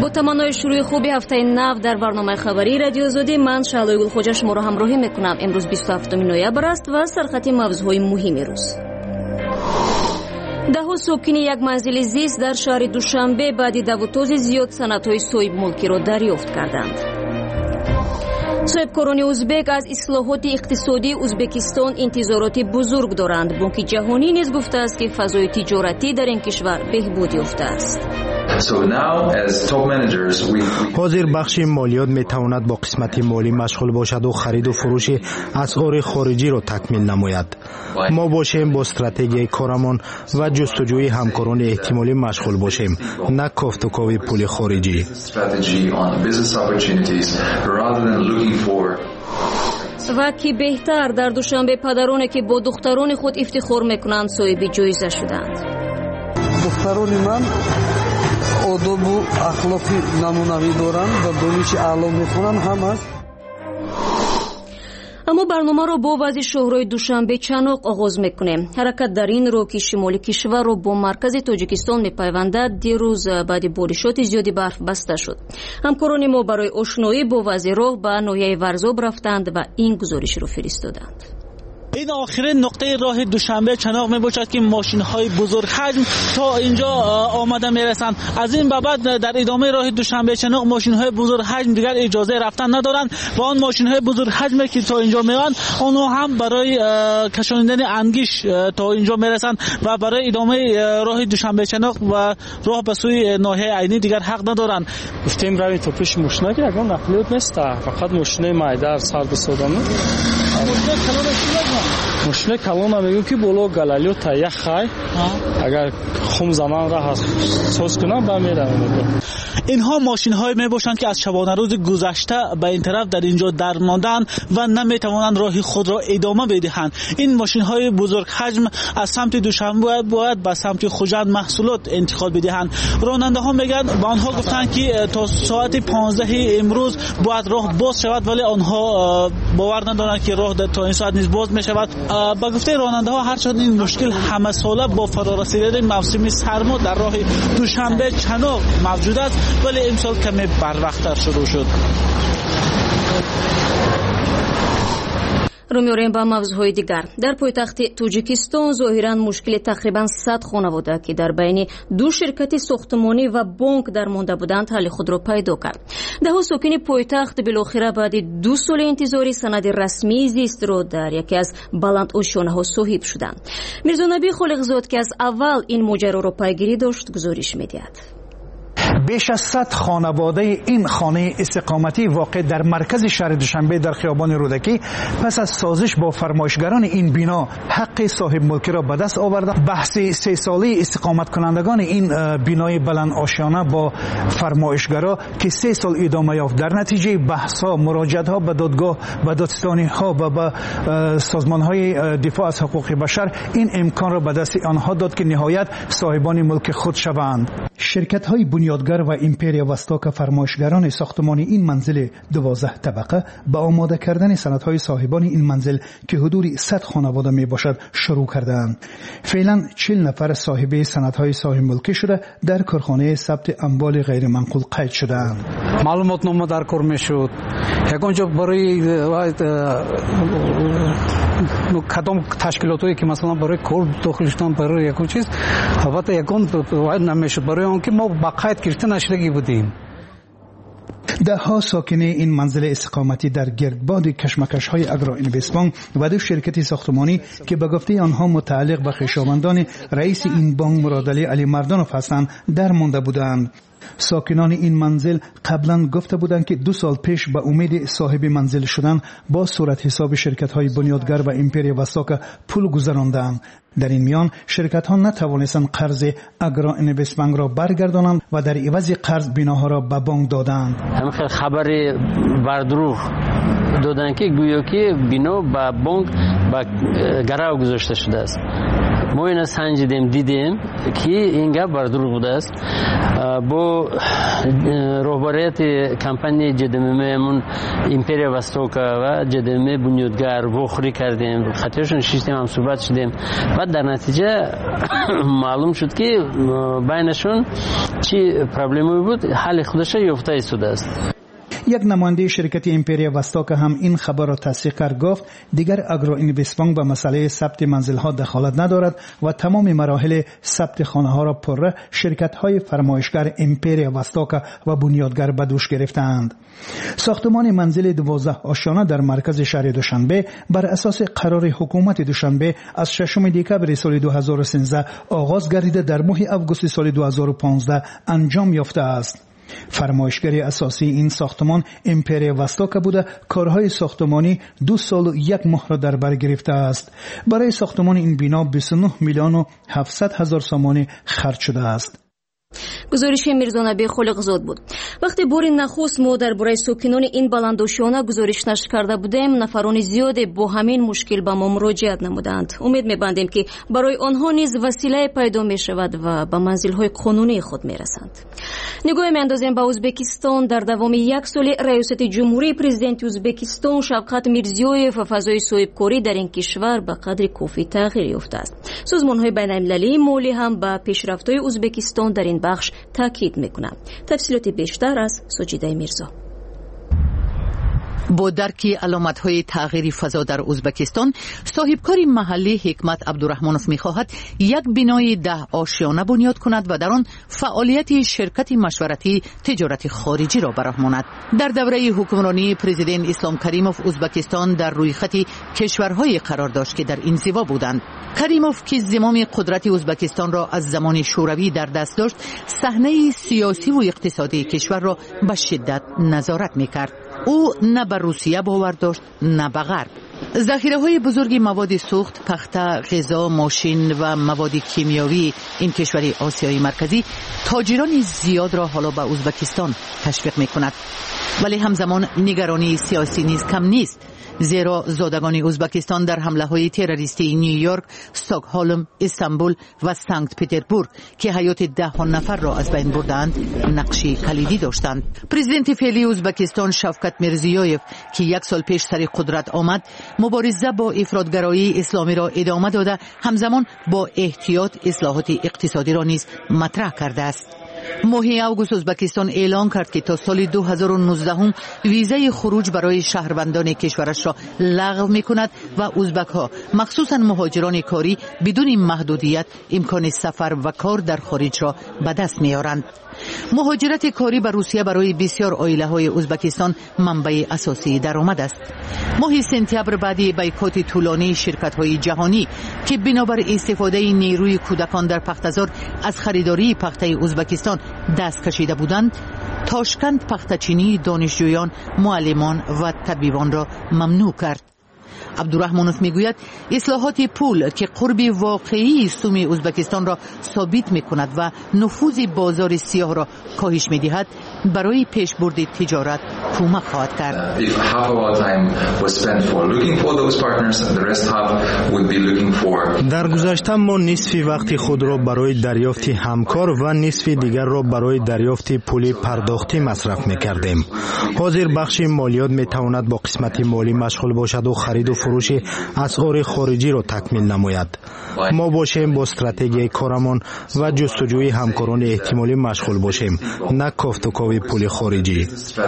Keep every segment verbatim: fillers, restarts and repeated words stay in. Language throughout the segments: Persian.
با تمنای شروع خوبی هفته نو در برنامه خبری رادیو آزادی من شعله گلخوجه شما را همراهی میکنم. امروز بیست و هفتم نوامبر است و سرخط موضوعهای مهم روز. دهها ساکن یک منزل زیست در شهر دوشنبه بعد دوتاز زیاد سندهای صاحب ملکی را دریافت کردند. صاحبکاران ازبک از اصلاحات اقتصادی ازبکستان انتظارات بزرگ دارند. بانک جهانی نیز گفته است که فضای تجارتی در این کشور بهبود یافته است. حاضر بخش مالیات می تواند با قسمت مالی مشغول باشد و خرید و فروش اسعار خارجی را تکمیل نماید. ما باشیم با استراتژی کارمان و جستجوی همکاران احتمالی مشغول باشیم، نه کافت و کاوی پول خارجی. و کی بهتر در دوشنبه پدرانی که با دختران خود افتخار میکنند صاحب جایزه شدند. دختران من آداب و اخلاقی نمونوی دارند و دانش اعلی میخونند هم است. اما برنامه را با وضع شهرهای دوشنبه چناق آغاز میکنیم. حرکت در این رو که شمال کشور را با مرکز تاجیکستان میپیوندد دیروز بعد بارشات زیادی برف بسته شد. همکاران ما برای آشنایی با وضع راه به ناحیه ورزاب رفتند و این گزارش را فرستادند. این آخرین نقطه راه دوشنبه چناق می باشد که ماشین های بزرگ حجم تا اینجا آمده می رسند. از این بابت در ادامه راه دوشنبه چناق ماشین های بزرگ حجم دیگر اجازه رفتن ندارند و آن ماشین های بزرگ حجمی که تا اینجا می آیند آنها هم برای کشانیدن انگیش تا اینجا می رسند و برای ادامه راه دوشنبه چناق و راه به سوی ناحیه عینی دیگر حق ندارند. گفتیم روی تو پیش ماشینا که اگه نقلیات نیست، فقط ماشین مایدار سرد سودانه. ماشین کلون هم میگم که بالا گلالیو تا یک خای اگر خم زمان را سوز کنم با میرم. اینها ماشین های می باشند که از شبانه روز گذشته به این طرف در اینجا درماندند و نمی توانند راه خود را ادامه بدهند. این ماشین های بزرگ حجم از سمت دوشنبه باید به سمت خوجند محصولات انتقال بدهند. راننده ها میگن به آنها گفتند که تا ساعت پانزده امروز باید راه باز شود، ولی آنها باور ندارند که راه تا این ساعت نیز باز می شود. با گفته راننده ها هرچند این مشکل همه ساله با فرارسیدن موسم سرما در راه دوشنبه چناق موجود است، ولی امسال کمی بروقتر شروع شد. رو میاریم با موضوعهای دیگر. در پایتخت تاجیکستان ظاهرا مشکل تقریبا صد خانواده که در بین دو شرکت ساختمانی و بانک در مانده بودند حل خود را پیدا کرد. ده ساکن پایتخت بالاخره بعد دو سال انتظاری سند رسمی زیست را در یکی از بلند آشیانه ها صاحب شدند. میرزا نبی خالقزاد که از اول این ماجرا را پیگیری داشت گزارش می‌دهد. بیش از صد خانواده این خانه استقامتی واقع در مرکز شهر دوشنبه در خیابان رودکی پس از سازش با فرمایشگران این بنا حق صاحب ملکی را به دست آوردند. بحث سه ساله استقامت کنندگان این بنای بلند آشیانه با فرمایشگرا که سه سال ادامه یافت در نتیجه بحث ها، مراجعت ها به دادگاه و دادستانی ها و به سازمان های دفاع از حقوق بشر این امکان را به دست آنها داد که نهایت صاحبان ملک خود شوند. شرکت های بنیادگر و ایمپریا وستاک فرمایشگران ساختمان این منزل دوازده طبقه با آماده کردن سندهای صاحبان این منزل که حدود صد خانواده می باشد شروع کردند. فعلا چهل نفر صاحب سندهای صاحب ملکی شده در کارخانه ثبت اموال غیر منقول قید شدند. معلومات نامه در کار میشد. یکانجا برای کدام تشکیلاتایی که مثلا برای کار داخل شدن برای یک چیز البته یکان باید نمیشد برای آن که ما با قید گرفته نشدگی بودیم. ده ها ساکن این منزل استقامتی در گردباد کشمکش های اگرا اینوستبانک و دو شرکت ساختمانی که به گفته آنها متعلق به خویشاوندان رئیس این بانک مرادعلی علی مردانوف هستند در مانده بودند. ساکنان این منزل قبلا گفته بودند که دو سال پیش به امید صاحب منزل شدن با صورت حساب شرکت های بنیادگر و ایمپریا وستاک پول گذراندند. در این میان شرکت ها نتوانستند قرض اگرا اینوستبانک را برگردانند و در عوض قرض بناها را به بانک دادند. همین خبر بردروغ دادن که گویا که بنا به بانک با گرو گذاشته شده است. ما این سنجیدیم دیدیم که این گپ بر دروغ بوده است. با رهبریت کمپانی جدممون ایمپریا واستوکا و جدمه بنیادگر وخری کردیم، خاطرشون شیشتیم، هم صحبت شدیم و در نتیجه معلوم شد که بینشون چی پرابلمی بود، حل خودش یافته ایستاده است. یک نماینده شرکت ایمپریا واستوکا هم این خبر را تصدیق کرد. گفت دیگر اگرو اینوستبانک به مسئله ثبت منزل ها دخالت ندارد و تمام مراحل ثبت خانه ها را پره شرکت های فرمایشگر ایمپریا واستوکا و بنیادگر به دوش گرفتند. ساختمان منزل دوازده آشیانه در مرکز شهر دوشنبه بر اساس قرار حکومت دوشنبه از ششم دکبر سال دو هزار و سیزده آغاز گردیده در ماه آگوست سال دو هزار و پانزده انجام یافته است. فرمایشگر اساسی این ساختمان ایمپریا واستوکا بوده. کارهای ساختمانی دو سال و یک ماه را در بر گرفته است. برای ساختمان این بنا بیست و نه میلیون و هفتصد هزار سوم خرج شده است. گزارش میرزانبی خلقزاد بود. وقتی باری نخست ما در برای ساکنان این بلندوشانه گزارش نشر کرده بودیم، نفران زیادی با همین مشکل به ما مراجعت نمودند. امید می‌بندیم که برای آنها نیز وسیله پیدا می‌شود و به منزل‌های قانونی خود می‌رسند. نگاه می‌اندازیم به ازبکستان. در دوام یک سال ریاست جمهوری پرزیدنت ازبکستان شوکت میرزیویف و فضای صاحبکاری در این کشور به قدر کافی تغییر یافته است. سازمان‌های بین‌المللی مالی هم به پیشرفت‌های ازبکستان در این بخش تاکید میکنم. تفصیلات بیشتر از سجیده میرزا. با درک علامت‌های تغییر فضا در ازبکستان، صاحبکار محلی حکمت عبدالرحمنوف می‌خواهد یک بنای ده آشیانه بنیاد کند و در آن فعالیت شرکت مشورتی تجارت خارجی را برهماند. در دوره حکمرانی پرزیدنت اسلام کریموف، ازبکستان در روی خط کشورهای قرار داشت که در انزوا بودند. کریموف که زمام قدرت ازبکستان را از زمان شوروی در دست داشت، صحنه سیاسی و اقتصادی کشور را به شدت نظارت می‌کرد. او نه به روسیه باور داشت نه به غرب. ذخیره‌های بزرگ مواد سوخت، پخته، غذا، ماشین و مواد کیمیاوی این کشور آسیای مرکزی تاجران زیاد را حالا به ازبکستان تشویق می‌کند. ولی همزمان نگرانی سیاسی نیز کم نیست، زیرا زادگان ازبکستان در حمله‌های تروریستی نیویورک، استکهلم، استانبول و سنت پترزبورگ که حیات ده ها نفر را از بین بردند نقشی کلیدی داشتند. پرزیدنت فعلی ازبکستان شوکت میرزیویف که یک سال پیش سر قدرت آمد، مبارزه با افراطگرایی اسلامی را ادامه داده، همزمان با احتیاط اصلاحات اقتصادی را نیز مطرح کرده است. ماه آگوست ازبکستان اعلام کرد که تا سال دو هزار و نوزده هم ویزای خروج برای شهروندان کشورش را لغو می‌کند و ازبک‌ها مخصوصاً مهاجران کاری بدون محدودیت امکان سفر و کار در خارج را به دست می‌آورند. مهاجرت کاری به روسیه برای بسیار عائله‌های ازبکستان منبع اساسی درآمد است. ماه سپتامبر بعد بایکوت طولانی شرکت‌های جهانی که بنابر استفاده نیروی کودکان در پخته‌زار از خریداری پخته ازبکستان دست کشیده بودند، تاشکند پخته‌چینی دانشجویان، معلمان و طبیبان را ممنوع کرد. عبدالرحمنوف میگوید اصلاحات پول که قرب واقعی سوم ازبکستان را ثابت میکند و نفوذ بازار سیاه را کاهش میدهد، برای پیشبرد تجارت کمک خواهد کرد. در گذشته ما نصف وقت خود را برای دریافت همکار و نصف دیگر را برای دریافت پول پرداختی مصرف میکردیم. حاضر بخش مالیات میتواند با قسمت مالی مشغول باشد و خرید و فروش اسعار خارجی را تکمیل نماید. ما باشیم با استراتژی کارمان و جستجوی همکاران احتمالی مشغول باشیم، نه کافت و کاوی پول خارجی.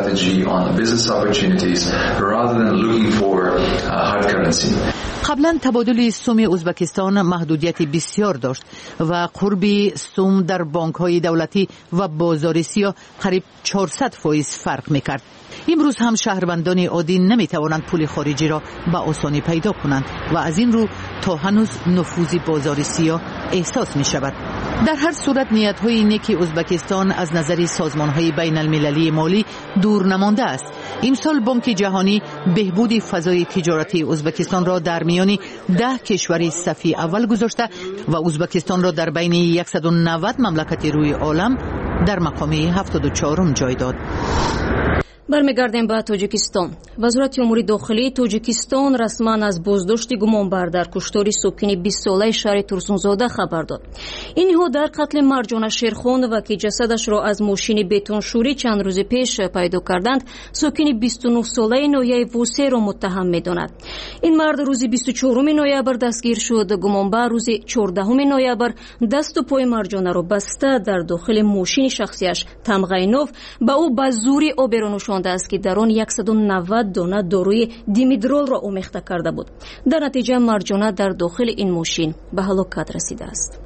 قبلا تبادل سوم ازبکستان محدودیت بسیار داشت و قرب سوم در بانک‌های دولتی و بازار سیاه قریب چهارصد فیصد فرق می‌کرد. امروز هم شهروندان عادی نمی‌توانند پول خارجی را به آسانی پیدا کنند و از این رو تا هنوز نفوذ بازار سیاه احساس می‌شود. در هر صورت نیت‌های نیک ازبکستان از نظر سازمان‌های بین‌المللی مالی دور نمانده است. امسال بانک جهانی بهبود فضای تجارتی ازبکستان را در میان ده کشور صف اول گذاشته و ازبکستان را در بین صد و نود مملکت روی عالم در مقام هفتاد و چهارم جای داد. برمیگردیم به تاجیکستان. وزارت امور داخلی تاجیکستان رسما از بازداشت گمانبر در کشتار ساکن بیست ساله شهر ترسونزاده خبر داد. اینها در قتل مرجانه شیرخان و که جسدش را از ماشین بتونشوری چند روز پیش پیدا کردند، ساکن بیست و نه ساله ناحیه ووسه را متهم می‌داند. این مرد روز بیست و چهارم نوامبر دستگیر شد. گمانبر روز چهاردهم نوامبر دست و پای مرجانه را بسته در داخل ماشین شخصیش تمغینوف به او به زوری آبرو است که در آن صد و نود دانه داروی دیمیدرول را آمیخته کرده بود. در نتیجه مرجانه در داخل این ماشین به هلاکت رسیده است.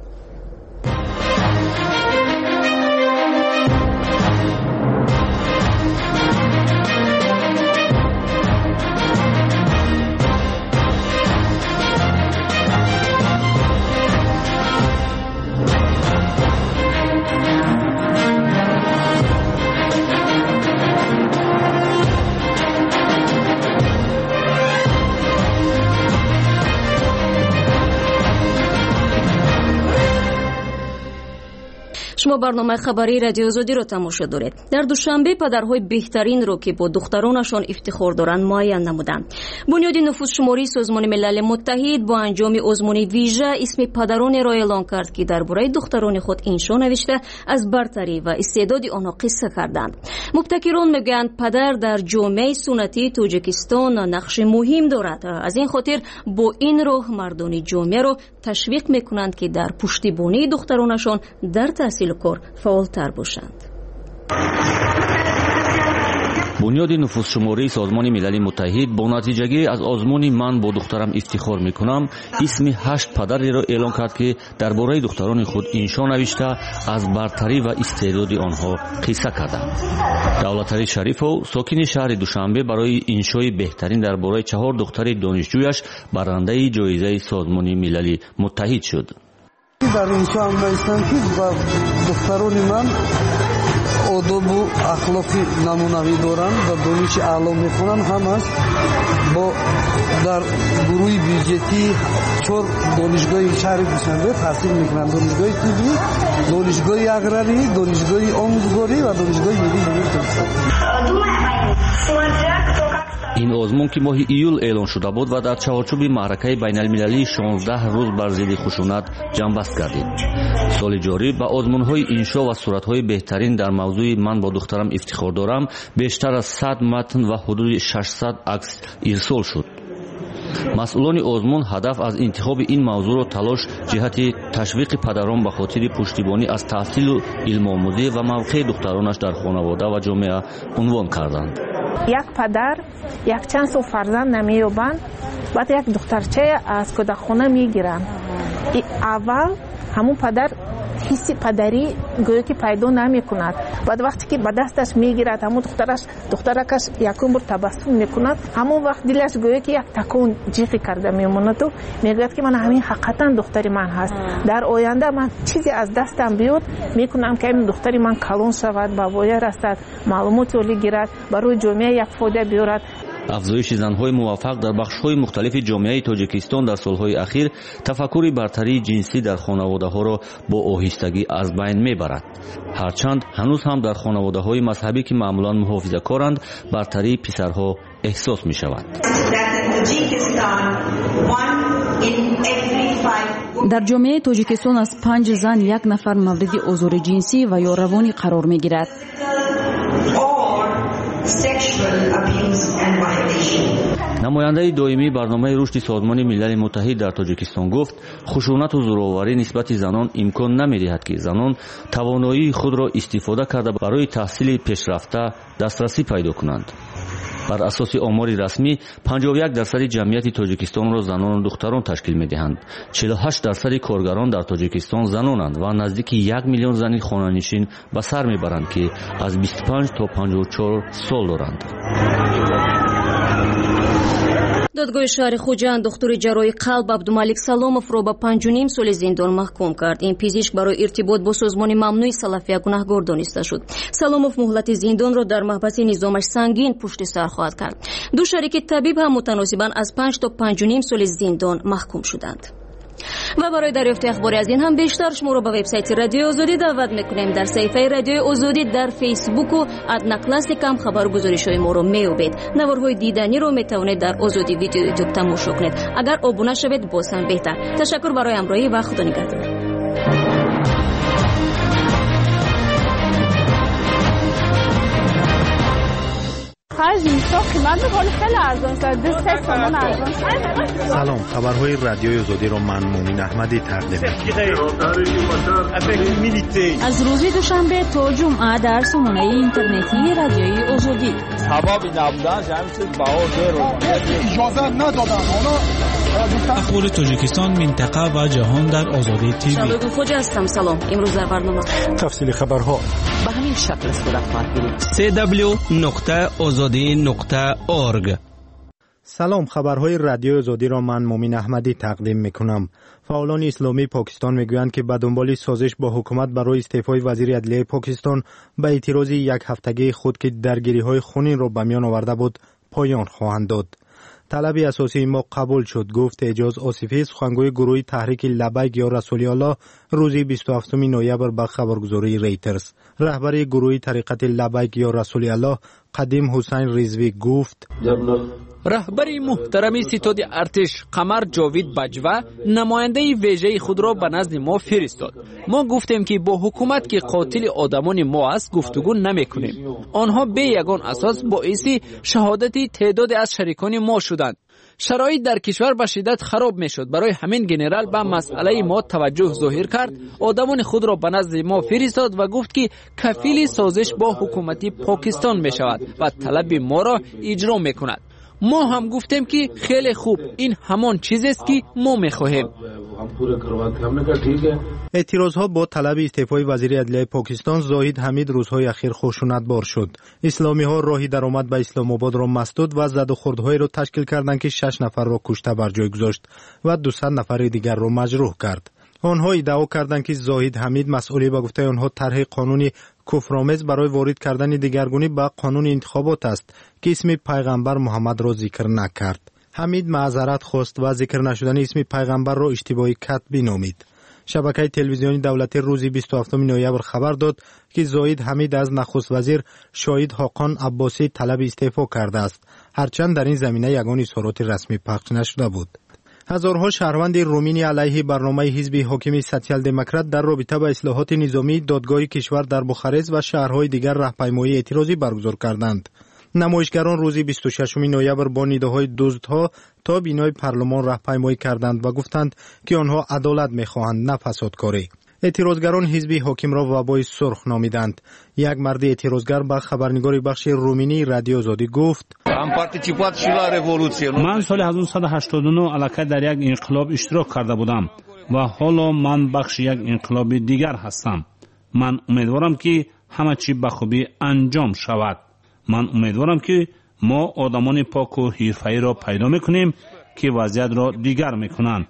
شما برنامه خبری رادیو آزادی را تماشا دارید. در دوشنبه پدرهای بهترین را که با دخترانشان افتخار دارند معین نمودند. بنیاد نفوذ شماری سازمان ملل متحد با انجام آزمون ویژه اسم پدران را اعلام کرد که درباره دختران خود انشا نوشته از برتری و استعداد آنها قصه کردند. مبتکران میگویند پدر در جامعه سنتی تاجیکستان نقش مهم دارد. از این خاطر با این راه مردان جامعه را تشویق میکنند که در پشتیبانی دخترانشان در تحصیل کار فعالتر باشند. بنیاد نفوذشماری سازمان ملل متحد با نتیجه از آزمون من با دخترم افتخار میکنم اسم هشت پدری را اعلام کرد که درباره دختران خود انشا نوشته از برتری و استعداد آنها قصه کردند. دولتعلی شریفو ساکن شهر دوشنبه برای انشای بهترین درباره چهار دختر دانشجویش برنده جایزه سازمان ملل متحد شد. در انشا هم بایستم که با دختران من آداب و اخلاقی نمونوی دارن و دانش اعلا میخونن. هم هست با در گروه بیجتی چهار دانشگاه شهر دوشنبه تحصیل میکنن. دانشگاه طبی، دانشگاه اگراری، دانشگاه آموزگاری و دانشگاه ملی. این آزمون که ماه ایول اعلان شده بود و در چارچوب معرکه بین المللی شانزده روز بر ضد خشونت جنبست گردید. سال جاری با آزمون‌های انشا و صورت‌های بهترین در موضوع من با دخترم افتخار دارم بیشتر از صد متن و حدود ششصد عکس ارسال شد. مسئولان آزمون هدف از انتخاب این موضوع را تلاش جهت تشویق پدران به خاطر پشتیبانی از تحصیل و علم آموزی و موقع دخترانش در خانواده و جامعه عنوان کردند. یک پدر یک چند سو فرزند نمی‌یابند، بعد یک دخترچه از کودکخانه میگیرند. اول همون پدر حسی پدری گویا که پیدا نمی کند. بعد وقتی که به دستش میگیرد همون دخترش دخترکش یکم بار تبسم میکند، همون وقت دلش گویا که یک تکون جیغی کرده میموند و میگوید که من همین حقیقتا دختری من هست. در آینده من چیزی از دستم بیاد میکنم که این دختری من کلون شود، بابایه رسد، معلومات عالی گیرد، برای جامعه یک فایده بیارد. افزایش زن‌های موفق در بخش‌های مختلف جامعه تاجیکستان در سال‌های اخیر تفکر برتری جنسی در خانواده‌ها را با آهستگی از بین می‌برد. هرچند هنوز هم در خانواده‌های مذهبی که معمولاً محافظه‌کارند برتری پسرها احساس می‌شود. در جامعه تاجیکستان از پنج زن یک نفر مورد آزار جنسی و یا روانی قرار می‌گیرد. نماینده دائمی برنامه رشد سازمان ملل متحد در تاجیکستان گفت خشونت و زورآوری نسبت زنان امکان نمی‌دهد که زنان توانایی خود را استفاده کرده برای تحصیل پیشرفته دسترسی پیدا کنند. بر اساس آمار رسمی پنجاه و یک درصد جمعیت تاجیکستان را زنان و دختران تشکیل می‌دهند. چهل و هشت درصد کارگران در تاجیکستان زنانند و نزدیک یک میلیون زن خانه‌نشین به سر می‌برند که از بیست و پنج تا پنجاه و چهار سال دارند. دادگاه شهر خوجند دکتر جراحی قلب عبدالملک سلامов را به پنج و نیم سال زندان محکوم کرد. این پزشک برای ارتباط با سازمان ممنوع سلفیه گناهکار دانسته شد. سلامов مهلت زندان را در محبس نظامش سنگین پشت سر خواهد کرد. دو شریک طبیب هم متناسباً از پنج تا پنج و نیم سال زندان محکوم شدند. و برای دریافت اخباری از این هم بیشتر شما رو به وبسایت رادیو آزادی دعوت میکنیم. در صفحه رادیو آزادی در فیسبوک و ادنا کلاسیک هم خبرگزاری‌های ما رو می‌یابید. نوارهای دیدنی رو میتونید در آزادی ویدیو یوتیوب تماشا کنید. اگر ابونه شوید باز هم بهتر. تشکر برای همراهی و خدا نگهدار. سلام، خبرهای رادیوی آزادی رو من مومین احمدی تقدیم می‌کنم. از روز دوشنبه تا جمعه در سامانه اینترنتی رادیوی آزادی. سبب نبودن جمعی چیز باور اجازه ندادن. اخبار تاجیکستان، منطقه و جهان در آزادی تیوی. شبکه خوجا هستم. سلام. امروز در برنامه تفصیل خبرها به همین شکل صورت می‌گیرد. سی دبلیو نقطه آزادی نقطه اورگ. سلام، خبرهای رادیو آزادی را من مومین احمدی تقدیم میکنم. فعالان اسلامی پاکستان میگویند که به دنبال سازش با حکومت برای استعفای وزیر عدلیه پاکستان به اعتراض یک هفتگی خود که درگیری‌های خونین را به میان آورده بود پایان خواهند داد. طلب اساسی ما قبول شد، گفت اعجاز آصفی، سخنگوی گروه تحریک لبیک یا رسول الله روز بیست و هفتم نوامبر به خبرگزاری ریترز. رهبر گروه طریقت لبیک یا رسول الله قدیم حسین رضوی گفت رهبر محترم ستاد ارتش قمر جاوید بجوه نماینده ویژه خود را به نزد ما فرستاد. ما گفتیم که با حکومت که قاتل آدمان ما است گفتگو نمی کنیم. آنها به یگان اساس باعث شهادت تعداد از شریکان ما شدند. شرایط در کشور به شدت خراب می شد. برای همین جنرال به مسئله ما توجه ظاهر کرد، آدمان خود را به نزد ما فرستاد و گفت که کفیل سازش با حکومت پاکستان می شود و طلب ما را اجرا می کند. ما هم گفتیم که خیلی خوب، این همان چیزی است که ما می‌خواهیم. اعتراضها با طلب استعفای وزیر عدلیه پاکستان زاهید حمید روزهای اخیر خشونتبار شد. اسلامی‌ها راهی درآمد به اسلام آباد را مسدود و زد و خوردهای را تشکیل کردند که شش نفر را کشته بر جای گذاشت و دویست نفر دیگر را مجروح کرد. آنها ادعا کردند که زاهید حمید مسئولی به گفته آنها طرح قانونی کفرآمیز برای وارد کردن دیگرگونی به قانون انتخابات است که اسم پیغمبر محمد را ذکر نکرد. حمید معذرت خواست و ذکر نشدن اسم پیغمبر را اشتباهی کتبی نامید. شبکه تلویزیونی دولتی روز بیست و هفتم نوامبر خبر داد که زاهید حمید از نخست وزیر شاهید حاقان عباسی طلب استعفا کرده است، هرچند در این زمینه یگان اظهارات رسمی پخش نشده بود. هزارها شهروند رومینی علیه برنامه حزب حاکم سوسیال دموکرات در رابطه با اصلاحات نظامی دادگاه کشور در بخارست و شهرهای دیگر راهپیمایی اعتراضی برگزار کردند. نمایشگران روز بیست و ششم نوامبر با نداهای دزدها تا بینای پارلمان راهپیمایی کردند و گفتند که آنها عدالت می‌خواهند نه فسادکاری. اعتراضگران حزب حاکم را وبای سرخ نامیدند. یک مرد اعتراضگر به خبرنگار بخش رومینی رادیو آزادی گفت من سال هزار و نهصد و هشتاد و نه علاقه در یک انقلاب اشتراک کرده بودم و حالا من بخش یک انقلاب دیگر هستم. من امیدوارم که همه چی به خوبی انجام شود. من امیدوارم که ما آدمان پاک و حرفه‌ای را پیدا میکنیم که وضعیت را دیگر میکنند.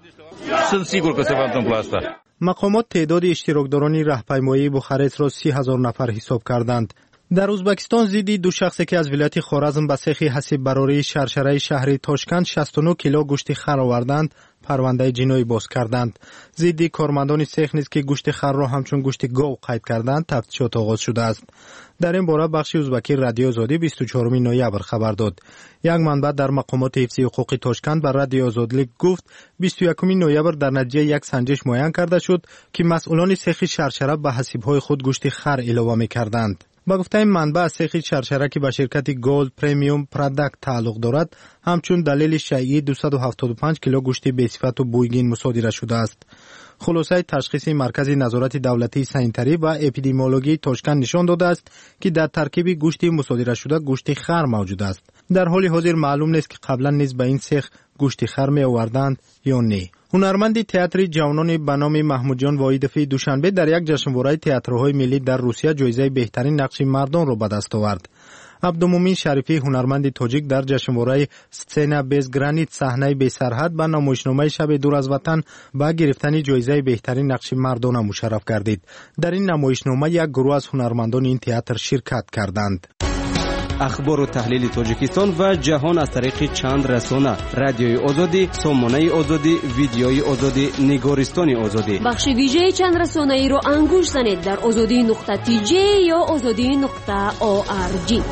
مقامات تعداد اشتراکداران راهپیمایی بخارست را سی هزار نفر حساب کردند. در ازبکستان ضد دو شخصی که از ولایت خوارزم به سیخ حسیب براری شرشره شهری تاشکند شصت و نه کیلو گوشت خر آوردند، پرونده جنایی باز کردند. ضد کارمندان سیخ نیز که گوشت خر را همچون گوشت گاو قید کردند تفتیشات آغاز شده است. در این باره بخش ازبکی رادیو آزادی بیست و چهارم نوامبر خبر داد. یک منبع در مقامات حفظی حقوق تاشکند بر رادیو آزادی گفت بیست و یکم نوامبر در نتیجه یک سنجش معین کرده شد که مسئولان سیخ شرشره به حسیب‌های خود گوشت خر اضافه می‌کردند. با گفته این منبع سیخ شرشره که به شرکت گولد پریمیوم پروداکت تعلق دارد همچون دلیل شیعی دویست و هفتاد و پنج کیلو گوشت بی‌صفت و بویگین مصادره شده است. خلاصه تشخیص مرکز نظارت دولتی سانیتری و اپیدمیولوژی تاشکند نشان داده است که در ترکیب گوشت مصادره شده گوشت خر موجود است. در حال حاضر معلوم نیست که قبلا نیز به این سیخ گوشت خر می آوردند یا نه. هنرمند تئاتر جوانان به نام محمود جان واحدفی دوشنبه در یک جشنواره تئاترهای ملی در روسیه جایزه بهترین نقش مردان را به دست آورد. عبدالمومن شریفی هنرمند تاجیک در جشنواره سцена без границ صحنه بی سرحد به نمایشنامه شب دور از وطن با گرفتن جایزه بهترین نقش مردانه مشرف گردید. در این نمایشنامه یک گروه از هنرمندان این تئاتر شرکت کردند. اخبار و تحلیل تاجیکستان و جهان از طریق چند رسانه: رادیوی آزادی، سامانه آزادی، ویدیوی آزادی، نگارستان آزادی. بخش ویژه چند رسانه ای رو انگوش زنید در آزادی نقطه تی جی یا آزادی نقطه او آر جی.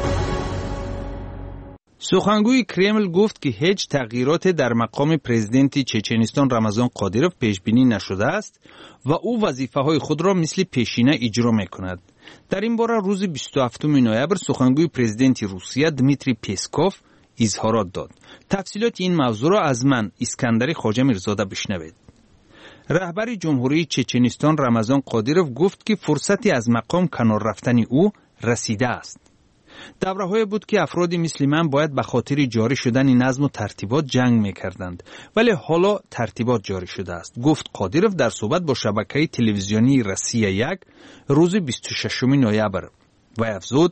سخنگوی کرمل گفت که هیچ تغییرات در مقام پرزیدنت چچنستان رمضان قادیروف پیش بینی نشده است و او وظیفه‌های خود را مثل پیشینه اجرا می‌کند. در این باره روز بیست و هفتم نوامبر سخنگوی پرزیدنت روسیه دمیتری پسکوف اظهارات داد. تفصیلات این موضوع را از من اسکندری خواجه میرزاده بشنوید. رهبر جمهوری چچنستان رمضان قادیروف گفت که فرصتی از مقام کنار رفتن او رسیده است. دوره‌های بود که افرادی مثل من باید به خاطر جاری شدن نظم و ترتیبات جنگ می‌کردند، ولی حالا ترتیبات جاری شده است، گفت قادیروف در صحبت با شبکه تلویزیونی روسیه یک روز بیست و ششم نوامبر و افزود: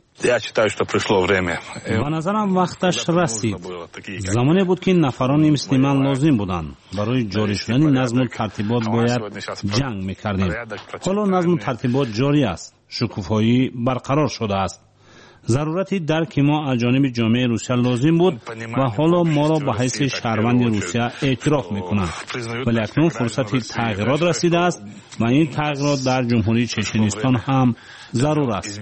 به نظرم وقتش رسید. زمانی بود که نفرانی مثل من لازم بودند. برای جاری شدن نظم و ترتیبات باید جنگ می‌کردیم. حالا نظم و ترتیبات جاری است. شکوفایی برقرار شده است. ضرورتی درک ما از جانب جامعه روسیه لازم بود و حالا ما را به حیث شهروند روسیه اعتراف میکنند، ولی اکنون فرصت تغییرات رسیده است و این تغییرات در جمهوری چچنستان هم ضرور است.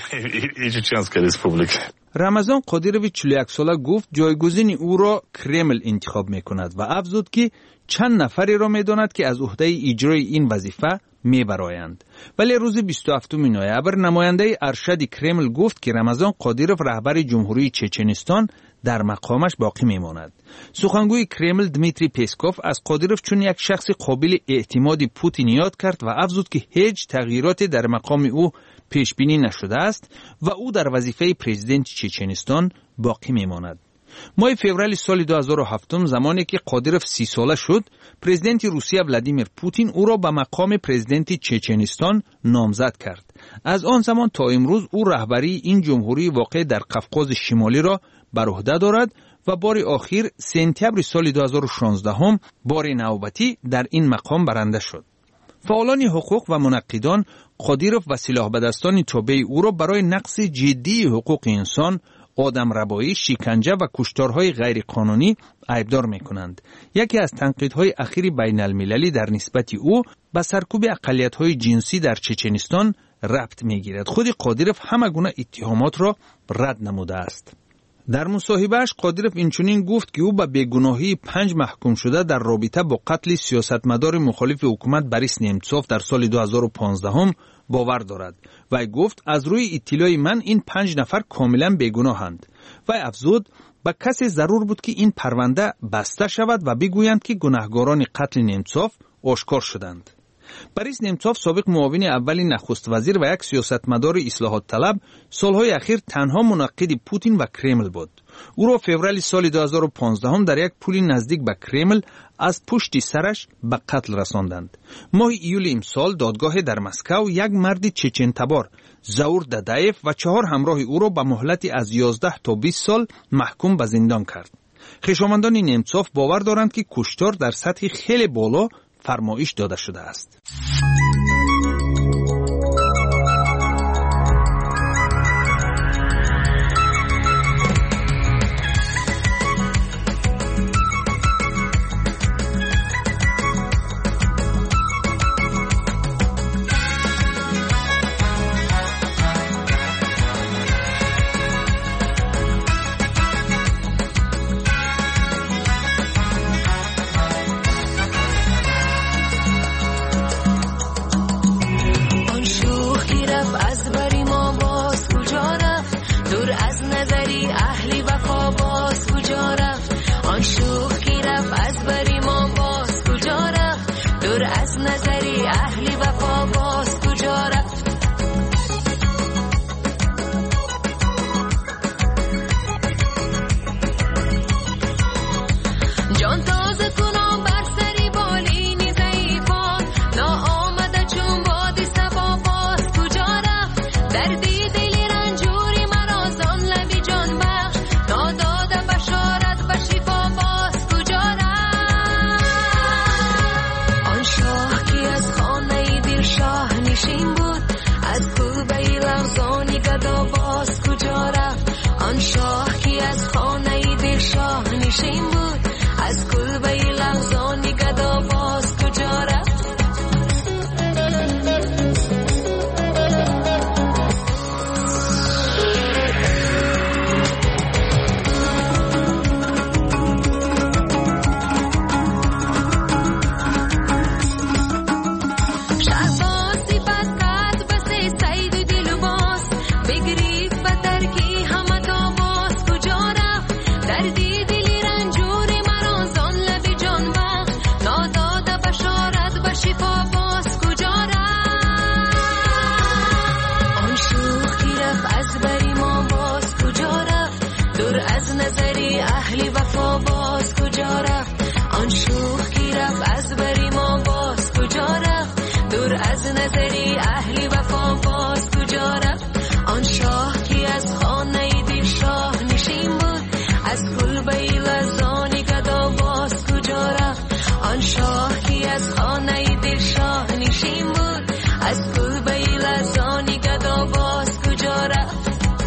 رمضان قادیروف چهل و یک ساله گفت جایگزین او را کرمل انتخاب میکند و افزود که چند نفری را میداند که از عهده اجرای این وظیفه میبرایند. ولی روز بیست و هفتم نوامبر نماینده ارشد کرمل گفت که رمضان قادیروف رهبر جمهوری چچنستان در مقامش باقی میماند. سخنگوی کرمل دمیتری پسکوف از قادیروف چون یک شخص قابل اعتماد پوتین یاد کرد و افزود که هیچ تغییراتی در مقام او پیش بینی نشده است و او در وظیفه پرزیدنت چچنستان باقی میماند. ماه فوریه سال دو هزار و هفت زمانی که قادیروف سی ساله شد، پرزیدنت روسیه ولادیمیر پوتین او را به مقام پرزیدنت چچنستان نامزد کرد. از آن زمان تا امروز او رهبری این جمهوری واقع در قفقاز شمالی را بر عهده دارد و بار آخر سپتامبر سال دو هزار و شانزده بار نوبتی در این مقام برنده شد. فعالان حقوق و منقدان قادیروف و سلاح بدستان تابع او را برای نقض جدی حقوق انسان، آدمربایی، شکنجه و کشتارهای غیرقانونی عیبدار می‌کنند. یکی از تنقیدهای اخیر بین المللی در نسبت او به سرکوب اقلیت‌های جنسی در چچنستان ربط می‌گیرد. خود قادیروف همه گونه اتهامات را رد نموده است. در مصاحبه‌اش قادیروف اینچنین گفت که او به بیگناهی پنج محکوم شده در رابطه با قتل سیاستمدار مخالف حکومت بوریس نمتسوف در سال دو هزار و پانزده باور دارد و گفت از روی اطلاع من این پنج نفر کاملا بیگناهند و افزود به کسی ضرور بود که این پرونده بسته شود و بگویند که گناهکاران قتل نمتسوف آشکار شدند. بوریس نمتسوف سابق معاون اول نخست وزیر و یک سیاستمدار اصلاحات طلب سالهای اخیر تنها منقد پوتین و کرمل بود. او را فوریه سال دو هزار و پانزده در یک پل نزدیک به کرمل از پشت سرش به قتل رساندند. ماه ایول امسال دادگاه در مسکو یک مرد چچن تبار زاور دادایف و چهار همراه او را به مهلت از یازده تا بیست سال محکوم به زندان کرد. خویشاوندان نمتسوف باور دارند که کشتار در سطح خیلی بالا فرمایش داده شده است. آن شاهی از خانه دل شاه نشین بود از کلبه لرزانی گدا باز کجا رفت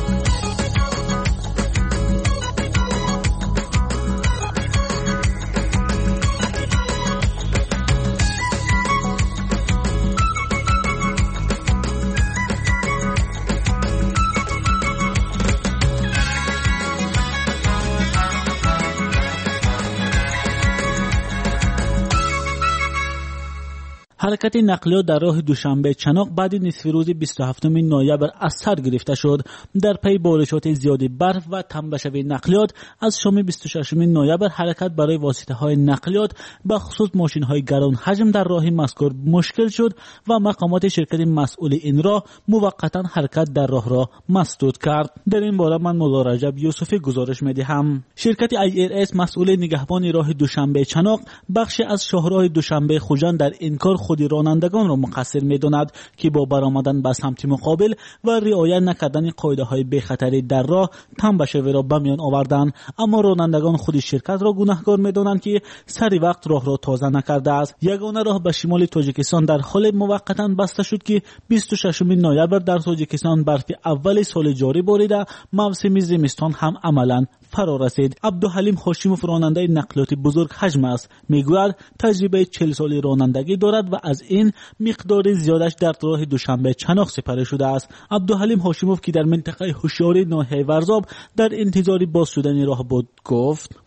حرکت نقلیات در راه دوشنبه چناق بعد نصف روز بیست و هفتم نوامبر از سر گرفته شد. در پی بارشات زیاد برف و تنبشوی نقلیات از شام بیست و ششم نوامبر حرکت برای واسطه های نقلیات به خصوص ماشین های گران حجم در راه مذکور مشکل شد و مقامات شرکت مسئول این راه موقتا حرکت در راه را مسدود کرد. در این باره من مولا رجب یوسفی گزارش می‌دهم. شرکت ای ار اس مسئول نگهبانی راه دوشنبه چناق بخش از شاهراه دوشنبه خوجان در انکار خود رانندگان را مقصر می‌داند که با برآمدن به سمت مقابل و رعایت نکردن قاعده‌های بی‌خطری در راه تنبشوی را به میان آوردند، اما رانندگان خود شرکت را گناهکار می‌دانند که سری وقت راه را تازه نکرده است. یگانه راه به شمال تاجیکستان در حال موقتا بسته شد که بیست و ششم نوامبر در تاجیکستان برف اول سال جاری باریده، موسم زمستان هم عملاً فرا رسید. عبدالحلیم هاشیموف راننده نقلیات بزرگ حجم است. میگوید تجربه چهل سالی رانندگی دارد و از این مقدار زیادش در راه دوشنبه چناق سپری شده است. عبدالحلیم هاشیموف که در منطقه هوشیاری ناحیه ورزاب در انتظار باز شدن راه بود گفت: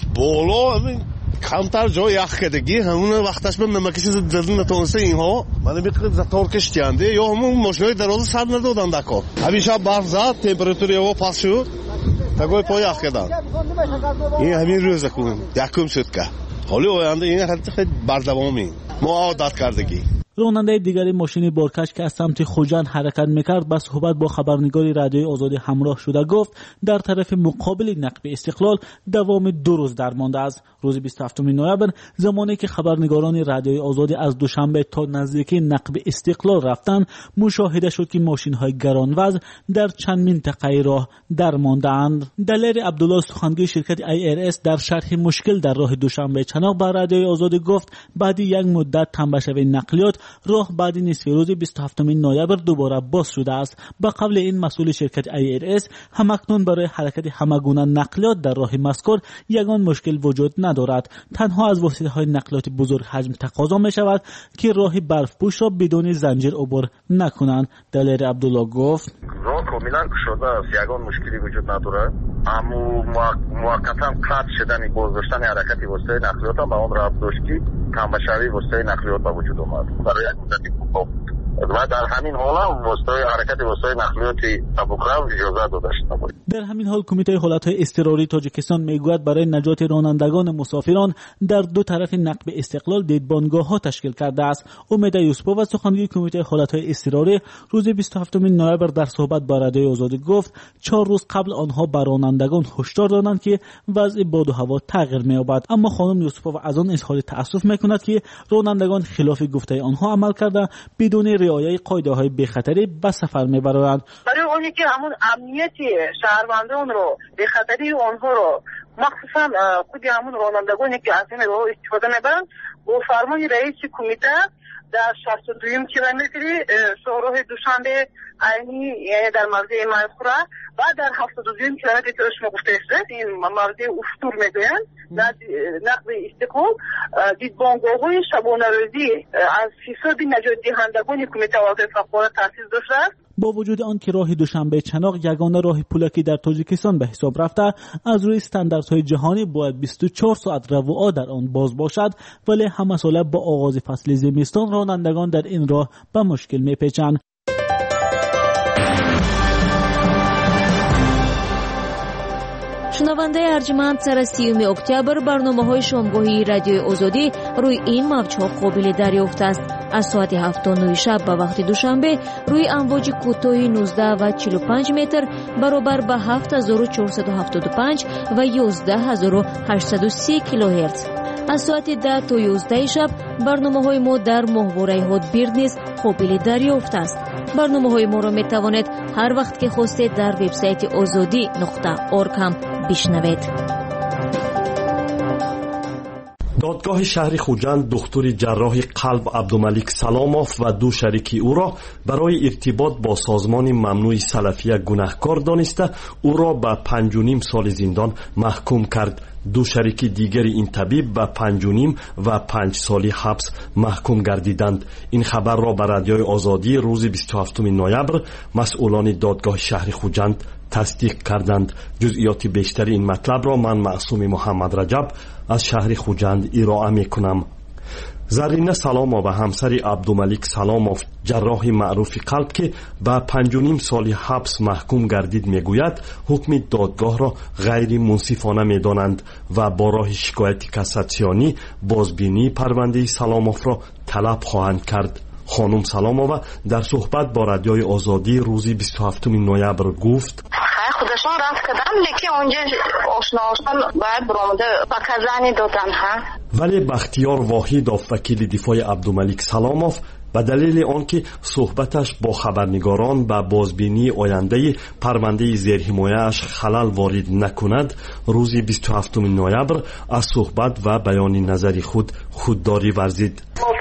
بالا همین کمتر جای یخ کردگی همون وقتش به نمکشی زدن نتونسته اینها من میگم زتور کشتیانده یا همون ماشینای دراز سر ندادن دکار همیشه برف زد تمپراتوری هوا پس شد تگوی پای یخ کردن این همین روز کنیم یکم شد که حالی آینده این خیلی بردوامی ما عادت کردگی. راننده دیگری ماشین بارکش که از سمت خوجان حرکت میکرد با صحبت با خبرنگاری رادیوی آزادی همراه شده گفت در طرف مقابل نقب استقلال دوام دو روز درمانده است. روز بیست و هفتم نوامبر زمانی که خبرنگاران رادیوی آزادی از دوشنبه تا نزدیکی نقب استقلال رفتند مشاهده شد که ماشین‌های گرانوزن در چند منطقه راه درمانده‌اند. دلیر عبدالله سخنگوی شرکت ای ار اس در شرح مشکل در راه دوشنبه چناق با رادیوی آزادی گفت بعد یک مدت تنبشوی نقلیات راه بعد نصف روز بیست و هفتم نوامبر دوباره باز شده است. با قبل این مسئول شرکت ای ار اس همکنون برای حرکت همگونه نقلیات در راه مذکور یگان مشکل وجود ندارد. تنها از واسطه‌های نقلیات بزرگ حجم تقاضا می شود که راه برفپوش را بدون زنجیر عبور نکنند. دلیر عبدالله گفت: راه کاملا شده است، یگان مشکلی وجود ندارد، اما موقتا قطع شدن گذاشتن حرکت واسطه نقلیات هم به اون راه داشتی تنبشوی واسطه نقلیات به وجود آمد برای یک مدتی کوتاه و در همین حال هم واسطه حرکت واسطه نقلیات سبک‌رو اجازه داده شده. در همین حال کمیته حالت‌های اضطراری تاجیکستان میگوید برای نجات رانندگان مسافران در دو طرف نقب استقلال دیدبانگاه‌ها تشکیل کرده است. امید یوسفوف از سخنگوی کمیته حالت‌های اضطراری روز بیست و هفتم نوامبر در صحبت با رادیوی آزادی گفت چهار روز قبل آنها بر رانندگان هشدار دادند که وضع باد و هوا تغییر می‌یابد، اما خانم یوسفوف از آن اظهار تأسف می‌کند که رانندگان خلاف گفته آنها عمل کرده بدون رعایت قاعده‌های بی‌خطری به سفر می‌برند. برای اونی که همون امنیتی شهروندان رو بی‌خطری آنها رو مخصوصا خود همون رانندگانی که از این راه استفاده می‌برند با فرمان رئیس کمیته در شصت و دو کیلومتری شاهراه دوشنبه عینی یعنی در موضع منصوره و در هفتاد و دو کیلومتری که شما گفته است این موضع افطور میگویند نقب استقلال دیدبانگاه‌های شبانه روزی از حساب نجات دهندگان کمیته وظایف فوق‌العاده تأسیس داشته است. با وجود آن که راه دوشنبه چناق یگانه راه پولکی در تاجیکستان به حساب رفته از روی استانداردهای جهانی باید بیست و چهار ساعت رواق در آن باز باشد، ولی هم مسئله با آغاز فصل زمستان رانندگان در این راه به مشکل میپیچند. شنونده ارجمند سر سیوم اکتبر برنامه‌های شامگاهی رادیوی آزادی روی این موج‌ها قابل دریافت است. از ساعت هفت تا نه شب به وقت دوشنبه روی امواج کوتاه نوزده و چهل و پنج متر برابر به هفت هزار و چهارصد و هفتاد و پنج و یازده هزار و هشتصد و سی کیلوهرتز. از ساعت ده تا یازده شب برنامه‌های ما در ماهواره هاتبیرد نیز قابل دریافت است. برنامه‌های ما را می‌توانید هر وقت که خواستید در وبسایت آزادی نقطه اورگ هم بشنوید. دادگاه شهر خوجند دکتر جراح قلب عبدالملک سلاموف و دو شریک او را برای ارتباط با سازمان ممنوع سلفیه گناهکار دانسته او را به پنج و نیم سال زندان محکوم کرد. دو شریک دیگر این طبیب به پنج و نیم و پنج سالی حبس محکوم گردیدند. این خبر را به رادیوی آزادی روز بیست و هفتم نوامبر مسئولان دادگاه شهر خوجند تصدیق کردند. جزئیات بیشتری این مطلب را من معصوم محمد رجب از شهر خوجند ارائه میکنم. زرینه سلاموف و همسر عبدالملک سلاموف جراح معروف قلب که به پنج و نیم سال حبس محکوم گردید میگوید حکم دادگاه را غیر منصفانه میدانند و با راه شکایت کاساسیونی بازبینی پرونده سلاموف را طلب خواهند کرد. خانم سلاموف در صحبت با رادیوی آزادی روز بیست و هفتم نوامبر گفت خودشون رفت کردن لیکن اونجا آشنا آشنا باید برامده با کزانی دادن ها. ولی بختیار واحد وکیل دفاع عبدالملک سلاموف به دلیل آنکه صحبتش با خبرنگاران به بازبینی آینده پرونده زیرحمایه‌اش خلل وارد نکند روز بیست و هفتم نوامبر از صحبت و بیان نظر خود خودداری ورزید.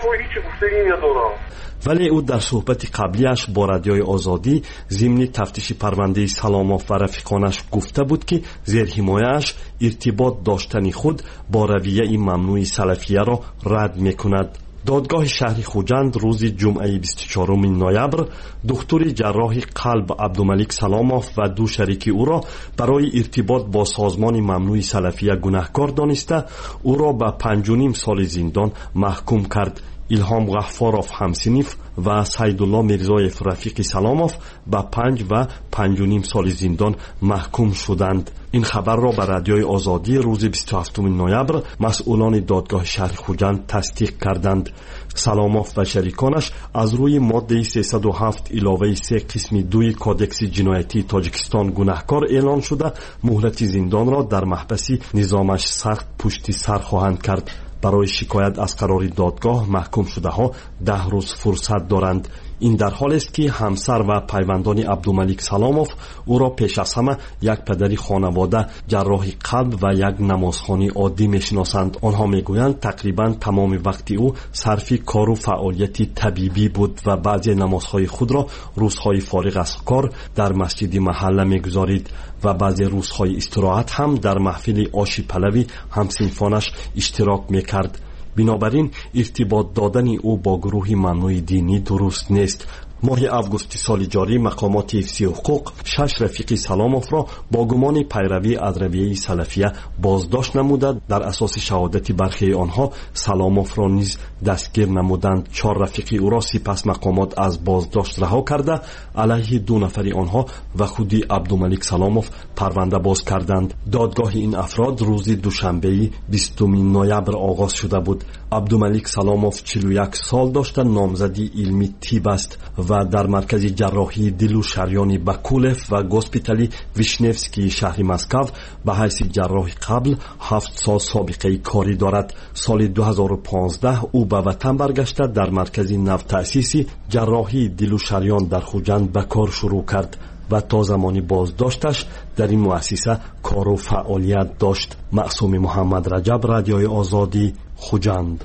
ولی او در صحبت قبلیش با رادیوی آزادی ضمن تفتیش پرونده سلاموف و رفیقانش گفته بود که زیرحمایه‌اش ارتباط داشتن خود با رویه ممنوع سلفیه را رد میکند. دادگاه شهر خوجند روز جمعه بیست و چهارم نوامبر دکتر جراح قلب عبدالملک سلاموف و دو شریک او را برای ارتباط با سازمان ممنوع سلفیه گناهکار دانسته او را به پنج و نیم سال زندان محکوم کرد. ایلهام غفاروف همسنف و سیدالله میرزایف رفیق سلاموف به پنج و پنج و نیم سال زندان محکوم شدند. این خبر را به رادیوی آزادی روز بیست و هفتم نوامبر مسئولان دادگاه شهر خوجند تصدیق کردند. سلاموف و شریکانش از روی ماده سیصد و هفت علاوه سه قسم دوی کودکس جنایتی تاجیکستان گناهکار اعلان شده مهلت زندان را در محبس نظامش سخت پشت سر خواهند کرد. برای شکایت از قرار دادگاه محکوم شده ها ده روز فرصت دارند. این در حال است که همسر و پیوندان عبدالملک سلاموف او را پیش از همه یک پدری خانواده جراح قلب و یک نمازخوانی عادی میشناسند. آنها میگویند تقریبا تمام وقت او صرف کار و فعالیت طبیبی بود و بعضی نمازهای خود را روزهای فارغ از کار در مسجد محله میگذارید و بعضی روزهای استراحت هم در محفل آشی پلوی همسنفانش اشتراک میکرد. بنابراین ارتباط دادن او با گروه ممنوع دینی درست نیست. ماه اوگوست سال جاری مقامات حفظی حقوق شش رفیق سلاموف را با گمان پیروی از رویه سلفیه بازداشت نموده. در اساس شهادت برخی آنها سلاموف را نیز دستگیر نمودند. چهار رفیق او را سپس مقامات از بازداشت رها کرده علیه دو نفر آنها و خودی عبدالملک سلاموف پرونده باز کردند. دادگاه این افراد روز دوشنبه بیستم نوامبر آغاز شده بود. عبدالملک سلاموف چهل و یک سال داشته، نامزدی علمی طب است و در مرکز جراحی دل و شریان باکولف و گوسپیتالی ویشنفسکی شهر مسکو به حیث جراح قبل هفت سال سابقه کاری دارد. سال دو هزار و پانزده او به وطن برگشته در مرکز نو تأسیسی جراحی دل و شریان در خوجند به کار شروع کرد و تا زمانی بازداشتش در این مؤسسه کار و فعالیت داشت. معصوم محمد رجب، رادیوی آزادی، خوجند.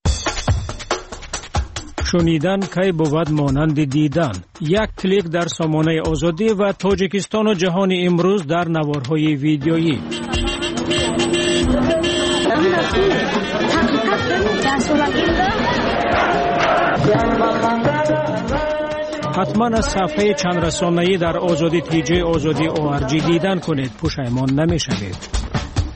شنیدن کی بود مانند دیدن. یک کلیک در سامانه آزادی و تاجیکستان و جهان امروز در نوارهای ویدیویی. حتما از صفحه چند رسانه‌ای در آزادی تیجی آزادی او آر جی دیدن کنید، پشیمان نمی‌شوید.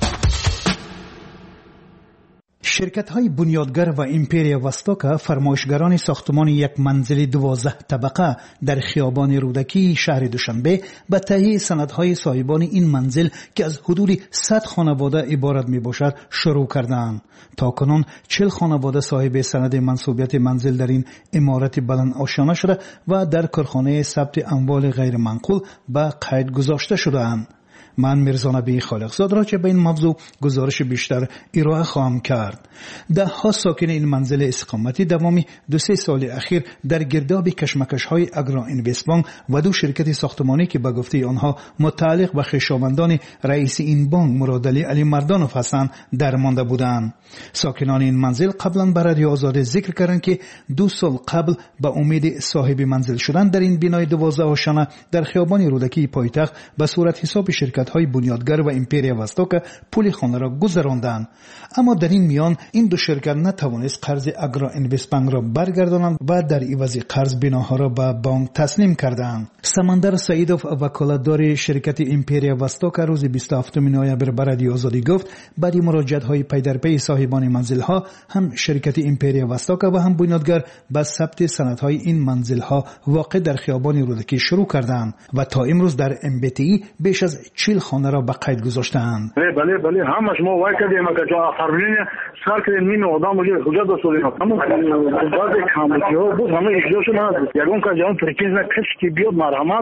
شرکت‌های بنیادگر و ایمپریا وستاکا فرمایشگران ساختمان یک منزل دوازده طبقه در خیابان رودکی شهر دوشنبه به تهیه سندهای صاحبان این منزل که از حدود صد خانواده عبارت میباشد شروع کردند. تاکنون چهل خانواده صاحب سند منصوبیت منزل در این عمارت بلند آشیانه شده و در کارخانه ثبت اموال غیر منقول به قید گذاشته شده‌اند. من میرزا نبی خالقزاد را که به این موضوع گزارش بیشتر ارائه خواهم کرد. ده ها ساکن این منزل استقامتی دوامی دو سه سال اخیر در گرداب کشمکش‌های اگرا اینوستبانک و دو شرکت ساختمانی که به گفته آنها متعلق به خویشاوندان رئیس این بانک مراد علی علی مردانوف هستند درمانده بودند. ساکنان این منزل قبلا به رادیو آزاد ذکر کردند که دو سال قبل به امید صاحب منزل شدن در این بنای دوازده آشیانه در خیابان رودکی پایتخت به صورت حساب شرکت‌های بنیادگر و امپریا وستوک پول خانه را گذراندند. اما در این میان این دو شرکت نتوانست قرض اگرا اینوستبانک را برگردانند و در عوض قرض بناها را به بانک تسلیم کردند. سمندر سعیدوف وکالتدار شرکت امپریا وستوک روز بیست و هفتم نوامبر به رادیو آزادی گفت بعد مراجعه‌های پی در پی صاحبان منزل‌ها هم شرکت امپریا وستوک و هم بنیادگر به ثبت سندهای این منزل‌ها واقع در خیابان رودکی شروع کردند و تا امروز در ام بی تی بیش از چهل خانه را به قید گذاشتند. بله بله همش ما وای کردیم که جا آخرین سر کردیم نیم آدم ولی حجت دستوریم اما بعد کاملی ها بود همه اجازه نداد یکون که جان ترکیز نکش که بیاد مرحمت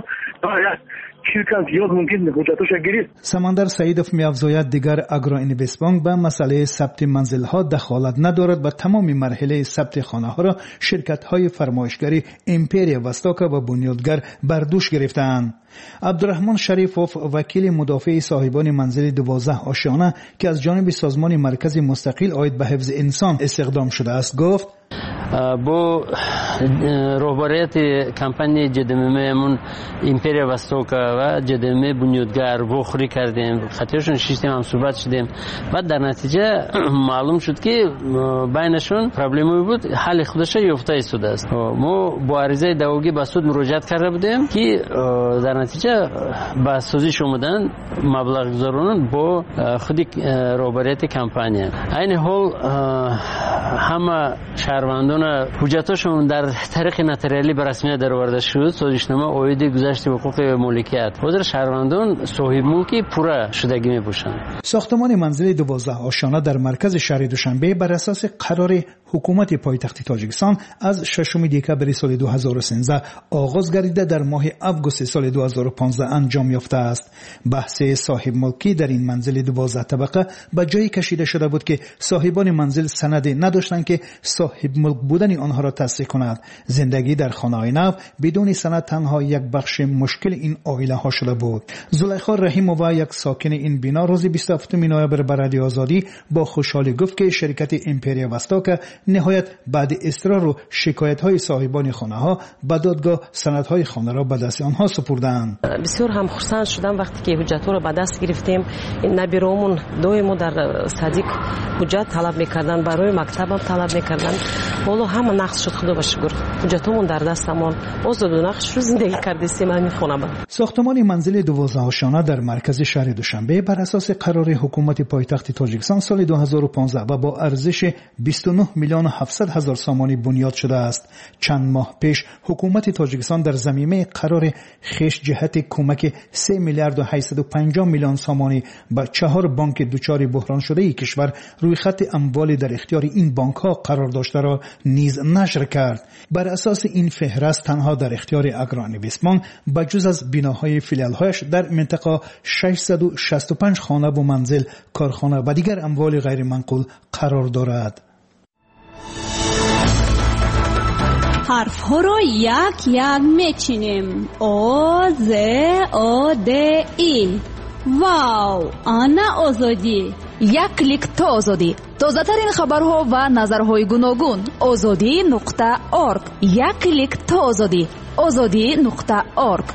شرکت زیاد ممکن حجتش گیرید. سمندر سعیدوف می‌افزاید دیگر اگرا اینوستبانک به مسئله ثبت منزل‌ها دخالت ندارد و تمام مرحله ثبت خانه‌ها را شرکت‌های فرمایشگری امپریا وستوک و بنیادگر بر دوش گرفتند. عبدالرحمن شریفوف وکیل مدافع صاحبان منزل دوازده آشیانه که از جانب سازمان مرکز مستقل عاید به حفظ انسان استخدام شده است گفت با رهبریت کمپانی جدممون امپریا وستوک و جدم بنیادگر بخوری کردیم خاطرشون شیشتیم هم صحبت شدیم و در نتیجه معلوم شد که بینشون پرابلمی بود حل خودش یافته ایستاده است. ما با عریضه دعوی به سود مراجعت کرده بودیم که در نتیجه با سازش اومدن مبلغ گذارون با خودی رهبریت کمپانی. این حال همه شهروندان حجتاشون در طریق نتریالی به رسمیت درآورده شد. سازشنامه عاید گذشت حقوق مالکیت حاضر شهروندان صاحب ملکی پوره شدگی می‌باشند. ساختمان منزل دوازده آشیانه در مرکز شهر دوشنبه بر اساس قرار حکومت پایتخت تاجیکستان از ششم دکبر سال دو هزار و سیزده آغاز گردیده در ماه آگوست سال دو هزار و پانزده انجام یافته است. بحث صاحب ملکی در این منزل دوازده طبقه به جایی کشیده شده بود که صاحبان منزل سند نداشتند که صاحب ملک بودن آنها را تصدیق کند. زندگی در خانه‌های نو بدون سند تنها یک بخش مشکل این عائله ها شده بود. زلیخا رحیمووا یک ساکن این بنا روز بیست و هفتم نوامبر به رادیو آزادی با خوشحالی گفت که شرکت امپریا وستوک نهایت بعد اصرار و شکایت‌های صاحبان خانه‌ها به دادگاه سندهای خانه را به دست آنها سپردند. بسیار هم خرسند شدم وقتی که حجت را به دست گرفتیم. این نبیرامون دویمو در صدیق حجت طلب می‌کردن برای مکتبم طلب می‌کردن. والا همه نقص شد خدا بشکر. حجتمون در دستمون آزاد و نقش رو زندگی کردیم همین خونه. ساختمان منزل دوازده آشیانه در مرکز شهر دوشنبه بر اساس قرار حکومت پایتخت تاجیکستان سال دو هزار و پانزده و با ارزش بیست و نه میلیون و هفتصد هزار سامانی بنیاد شده است. چند ماه پیش حکومت تاجیکستان در ضمیمه قرار خش جهت کمک سه میلیارد و هشتصد و پنجاه میلیون سامانی به چهار بانک دوچار بحران شده ای کشور روی خط اموال در اختیار این بانک ها قرار داشته را نیز نشر کرد. بر اساس این فهرست تنها در اختیار اگرا اینوستبانک بجز از بناهای فیلیال‌هایش در منطقه ششصد و شصت و پنج خانه و منزل، کارخانه و دیگر اموال غیر منقول قرار دارد. حرف ها را یک یک میچینیم. او ز او د ای. واو، آنا آزادی. یک کلیک تا آزادی. تازه ترین خبرها و نظرهای گوناگون. آزادی نقطه ارگ. یک کلیک تا آزادی. آزادی نقطه ارگ.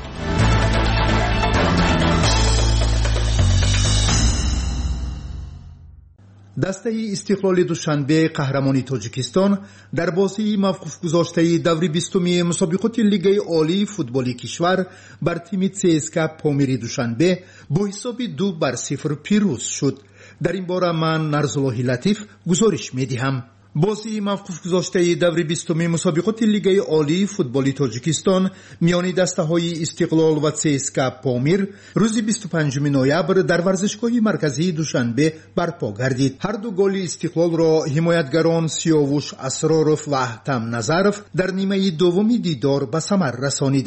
دسته استقلال دوشنبه قهرمانی تاجیکستان در بازی موقوف گذاشته دوره بیستم مسابقات لیگ عالی فوتبال کشور بر تیم سی اس کے پامیر دوشنبه با حساب دو بر صفر پیروز شد. در این باره من نرزالله لطیف گزارش می‌دهم. بازی موقوف گذاشته دوره بیستم مسابقات لیگ عالی فوتبال تاجیکستان میان دسته‌های استقلال و سی اس کے پامیر روز بیست و پنجم نوامبر در ورزشگاه مرکزی دوشنبه برپا گردید. هر دو گل استقلال را حمایتگران سیاوش اسراروف و احتم نظرف در نیمه دوم دیدار به ثمر رسانیدند.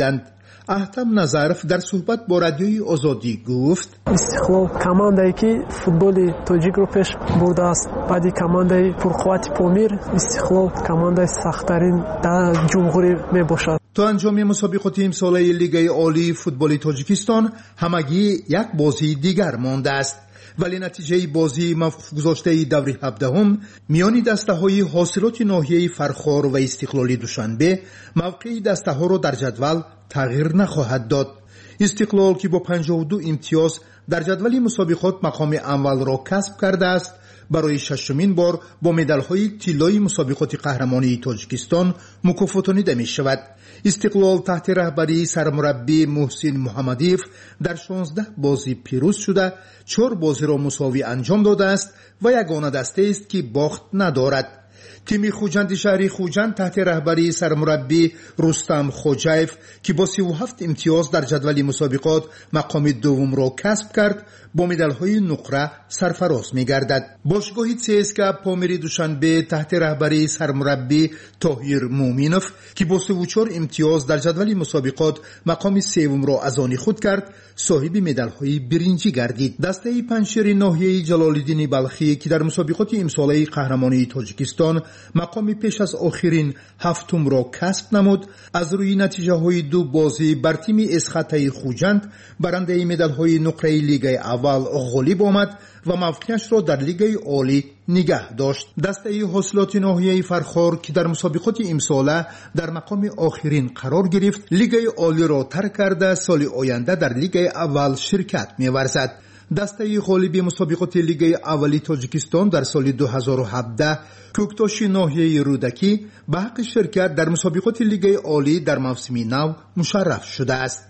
احتم نظرف در صحبت با رادیوی آزادی گفت استقلال کماندایی که فوتبال تاجیک رو پیش برده است. بعدی کماندای پرقوت پامیر، استقلال کماندای سخت‌ترین در جمهوری می باشد. تا انجام مسابقات امساله لیگ عالی فوتبال تاجیکستان همگی یک بازی دیگر مانده است، ولی نتیجه بازی موقوف گذاشته دوره هفدهم میان دسته‌های حاصلات ناحیه فرخار و استقلالی دوشنبه موقع دسته‌ها را در جدول تغییر نخواهد داد. استقلال که با پنجاه و دو امتیاز در جدول مسابقات مقام اول را کسب کرده است، برای ششمین بار با مدال‌های طلایی مسابقات قهرمانی تاجیکستان مکافاتانیده می شود. استقلال تحت رهبری سرمربی محسن محمدیف در شانزده بازی پیروز شده، چهار بازی را مساوی انجام داده است و یگانه دسته است که باخت ندارد. تیم خوجند شهری خوجند تحت رهبری سرمربی رستم خوجایف که با سی و هفت امتیاز در جدول مسابقات مقام دوم را کسب کرد، با مدال‌های نقره سرفراز می‌گردد. باشگاه سی اس کے پامیری دوشنبه تحت رهبری سرمربی طاهر مومینوف که با سی و چهار امتیاز در جدول مسابقات مقام سوم را از آن خود کرد، صاحب مدال‌های برنجی گردید. دسته پنجشیر ناحیه جلال‌الدین بلخی که در مسابقات امساله قهرمانی تاجیکستان مقام پیش از آخرین هفتم را کسب نمود، از روی نتیجه‌های دو بازی بر تیم اسخطه خوجند برنده مدال‌های نقره لیگ اول غالب آمد و موقعیتش را در لیگ عالی نگه داشت. دسته حاصلات ناحیه فرخار که در مسابقات امساله در مقام آخرین قرار گرفت، لیگ عالی را ترک کرده سال آینده در لیگ اول شرکت می‌ورزد. دسته غالب مسابقات لیگ اولی تاجیکستان در سال دو هزار و هفده کوکتاش ناحیه رودکی به حق شرکت در مسابقات لیگ عالی در موسم نو مشرف شده است.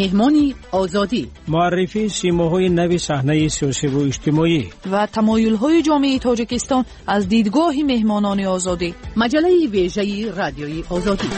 مهمان آزادی، معرفی سیماهای نو صحنه سیاسی و اجتماعی و تمایل‌های جامعه تاجیکستان از دیدگاه مهمانان آزادی. مجله ویژه رادیوی آزادی.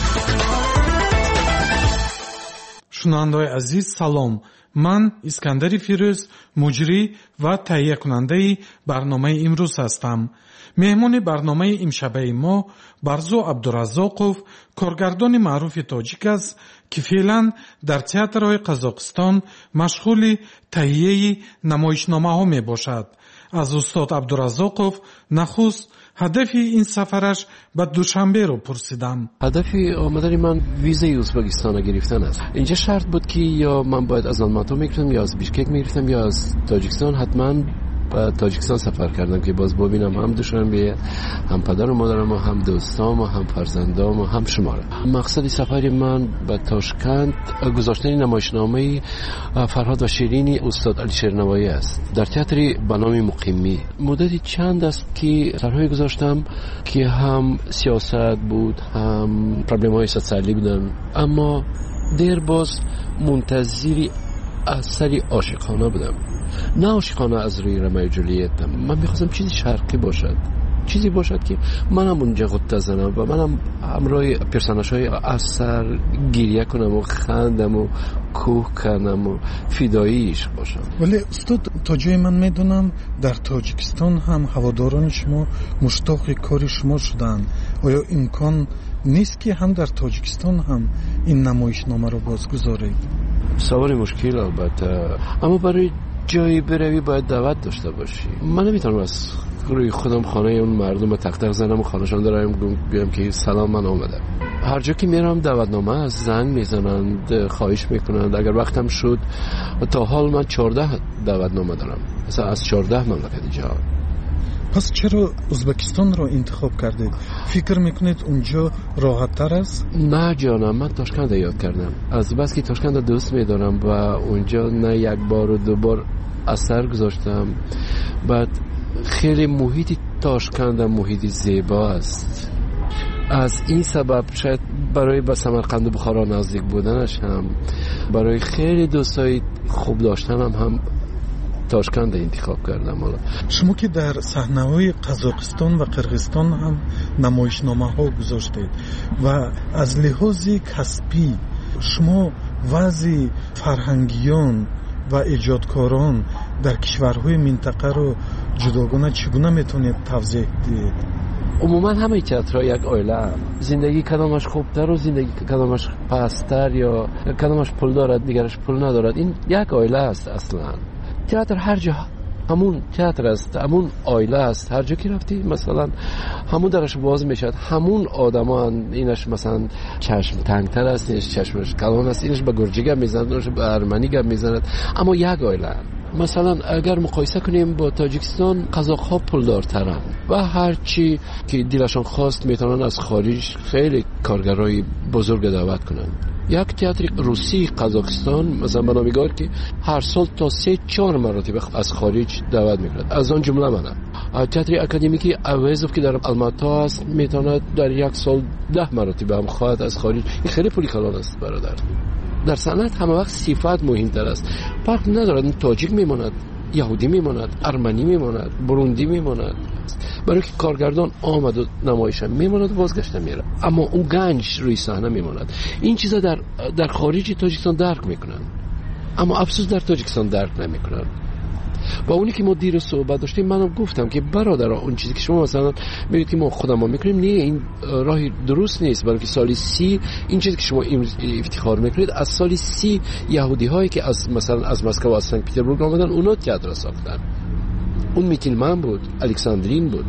شنوندگان عزیز سلام. من اسکندر فیروز، مجری و تهیه کننده برنامه امروز هستم. مهمان برنامه امشبه ما برزو عبدالرزاقов، کارگردان معروف تاجیک است که فعلا در تئاترهای قزاقستان مشغول تهیه نمایشنامه ها می باشد. از استاد عبدالرزاقов نخست هدف این سفرش به دوشنبه رو پرسیدم. هدف آمدن من ویزای ازبکستان گرفتن است. اینجا شرط بود که یا من باید از آلماتا میگرفتم یا از بیشکک میگرفتم یا از تاجیکستان. حتما به تاجیکستان سفر کردم که باز ببینم هم دوشنبه، هم پدر و مادرم و هم دوستام و هم فرزندام و هم شما را. مقصد سفر من به تاشکند گذاشتن نمایشنامه فرهاد و شیرینی استاد علی شیرنوایی است در تئاتر به نام مقیمی. مدتی چند است که طرحی گذاشتم که هم سیاست بود هم پرابلم های سوسیالی بودن، اما دیر باز منتظری اثری عاشقانه بودم، نه عاشقانه از روی رمای جولیت. من میخواستم چیزی شرقی باشد، چیزی باشد که منم اونجا قطه زنم و منم همراه پرسناش های اثر گریه کنم و خندم و کوه کنم و فداییش باشم. ولی استاد تا جای من میدونم در تاجیکستان هم هواداران شما مشتاق کار شما شدن. آیا امکان نیست که هم در تاجیکستان هم این نمایشنامه رو بازگذارید؟ سوال مشکل البته، اما برای جایی بروی باید دعوت داشته باشی. من نمیتونم از روی خودم خانه اون مردم تق تق زنم و خانهشان دارم بیام که سلام من آمدم. هر جا که میرم دعوتنامه از زنگ میزنند، خواهش میکنند. اگر وقتم شد تا حال من چهارده دعوتنامه دارم، مثلا از چهارده مملکت جهان. پس چرا ازبکستان رو انتخاب کردید؟ فکر میکنید اونجا راحت تر است؟ نه جانم، من تاشکند یاد کردم. از بس که تاشکند دوست میدارم و اونجا نه یک بار و دو بار اثر گذاشتم. بعد خیلی محیط تاشکند محیط زیبا است. از این سبب شاید برای به سمرقند و بخارا نزدیک بودنش هم، برای خیلی دوستای خوب داشتنم هم تاشکند انتخاب کردم. حالا شما که در صحنه‌های قزاقستان و قرغیزستان هم نمایشنامه‌ها گذاشتید و از لحاظ کسبی شما وضع فرهنگیان و ایجادکاران در کشورهای منطقه رو جداگانه چگونه میتونید توضیح دهید؟ عموما همه تئاترها یک عائله هم. زندگی کدامش خوبتر و زندگی کدامش پستر یا کدامش پول دارد دیگرش پول ندارد، این یک عائله است. اصلا تئاتر هر جا همون تئاتر است، همون عائله است. هر جا که رفتی مثلا همون درش باز میشد، همون آدما. اینش مثلا چشم تنگتر است، اینش چشمش کلان است، اینش به گرجی گپ میزند، اینش به ارمنی گپ میزند، اما یک عائله. مثلا اگر مقایسه کنیم با تاجیکستان، قزاق‌ها پولدارترن و هر چی که دلشان خواست میتونن از خارج خیلی کارگرای بزرگ دعوت کنن. یک تئاتر روسی قزاقستان مثلا به نامگار که هر سال تا سه چهار مرتبه از خارج دعوت میکنند، از آن جمله منم. تئاتر اکادمیکی اویزوف که در آلماتا است میتواند در یک سال ده مرتبه هم خواهد از خارج. این خیلی پولی کلان است برادر. در صنعت همه وقت صفات مهمتر است. فرق ندارد تاجیک میماند، یهودی میماند، ارمنی میماند، بروندی میماند. برای که کارگردان آمد و نمایش میماند و بازگشته میره، اما اون گنج روی صحنه میماند. این چیزا در در خارج تاجیکستان درک میکنن، اما افسوس در تاجیکستان درک نمیکنن. با اونی که ما دیر صحبت داشتیم منم گفتم که برادر اون چیزی که شما مثلا میگید که ما خودمون میکنیم، نه، این راهی درست نیست. بلکه سالی سی این چیزی که شما افتخار میکنید، از سالی سی یهودی هایی که از مثلا از مسکو و از سن پترزبورگ آمدن اونا تئاتر ساختن. اون میتیلمن بود، الکساندرین بود،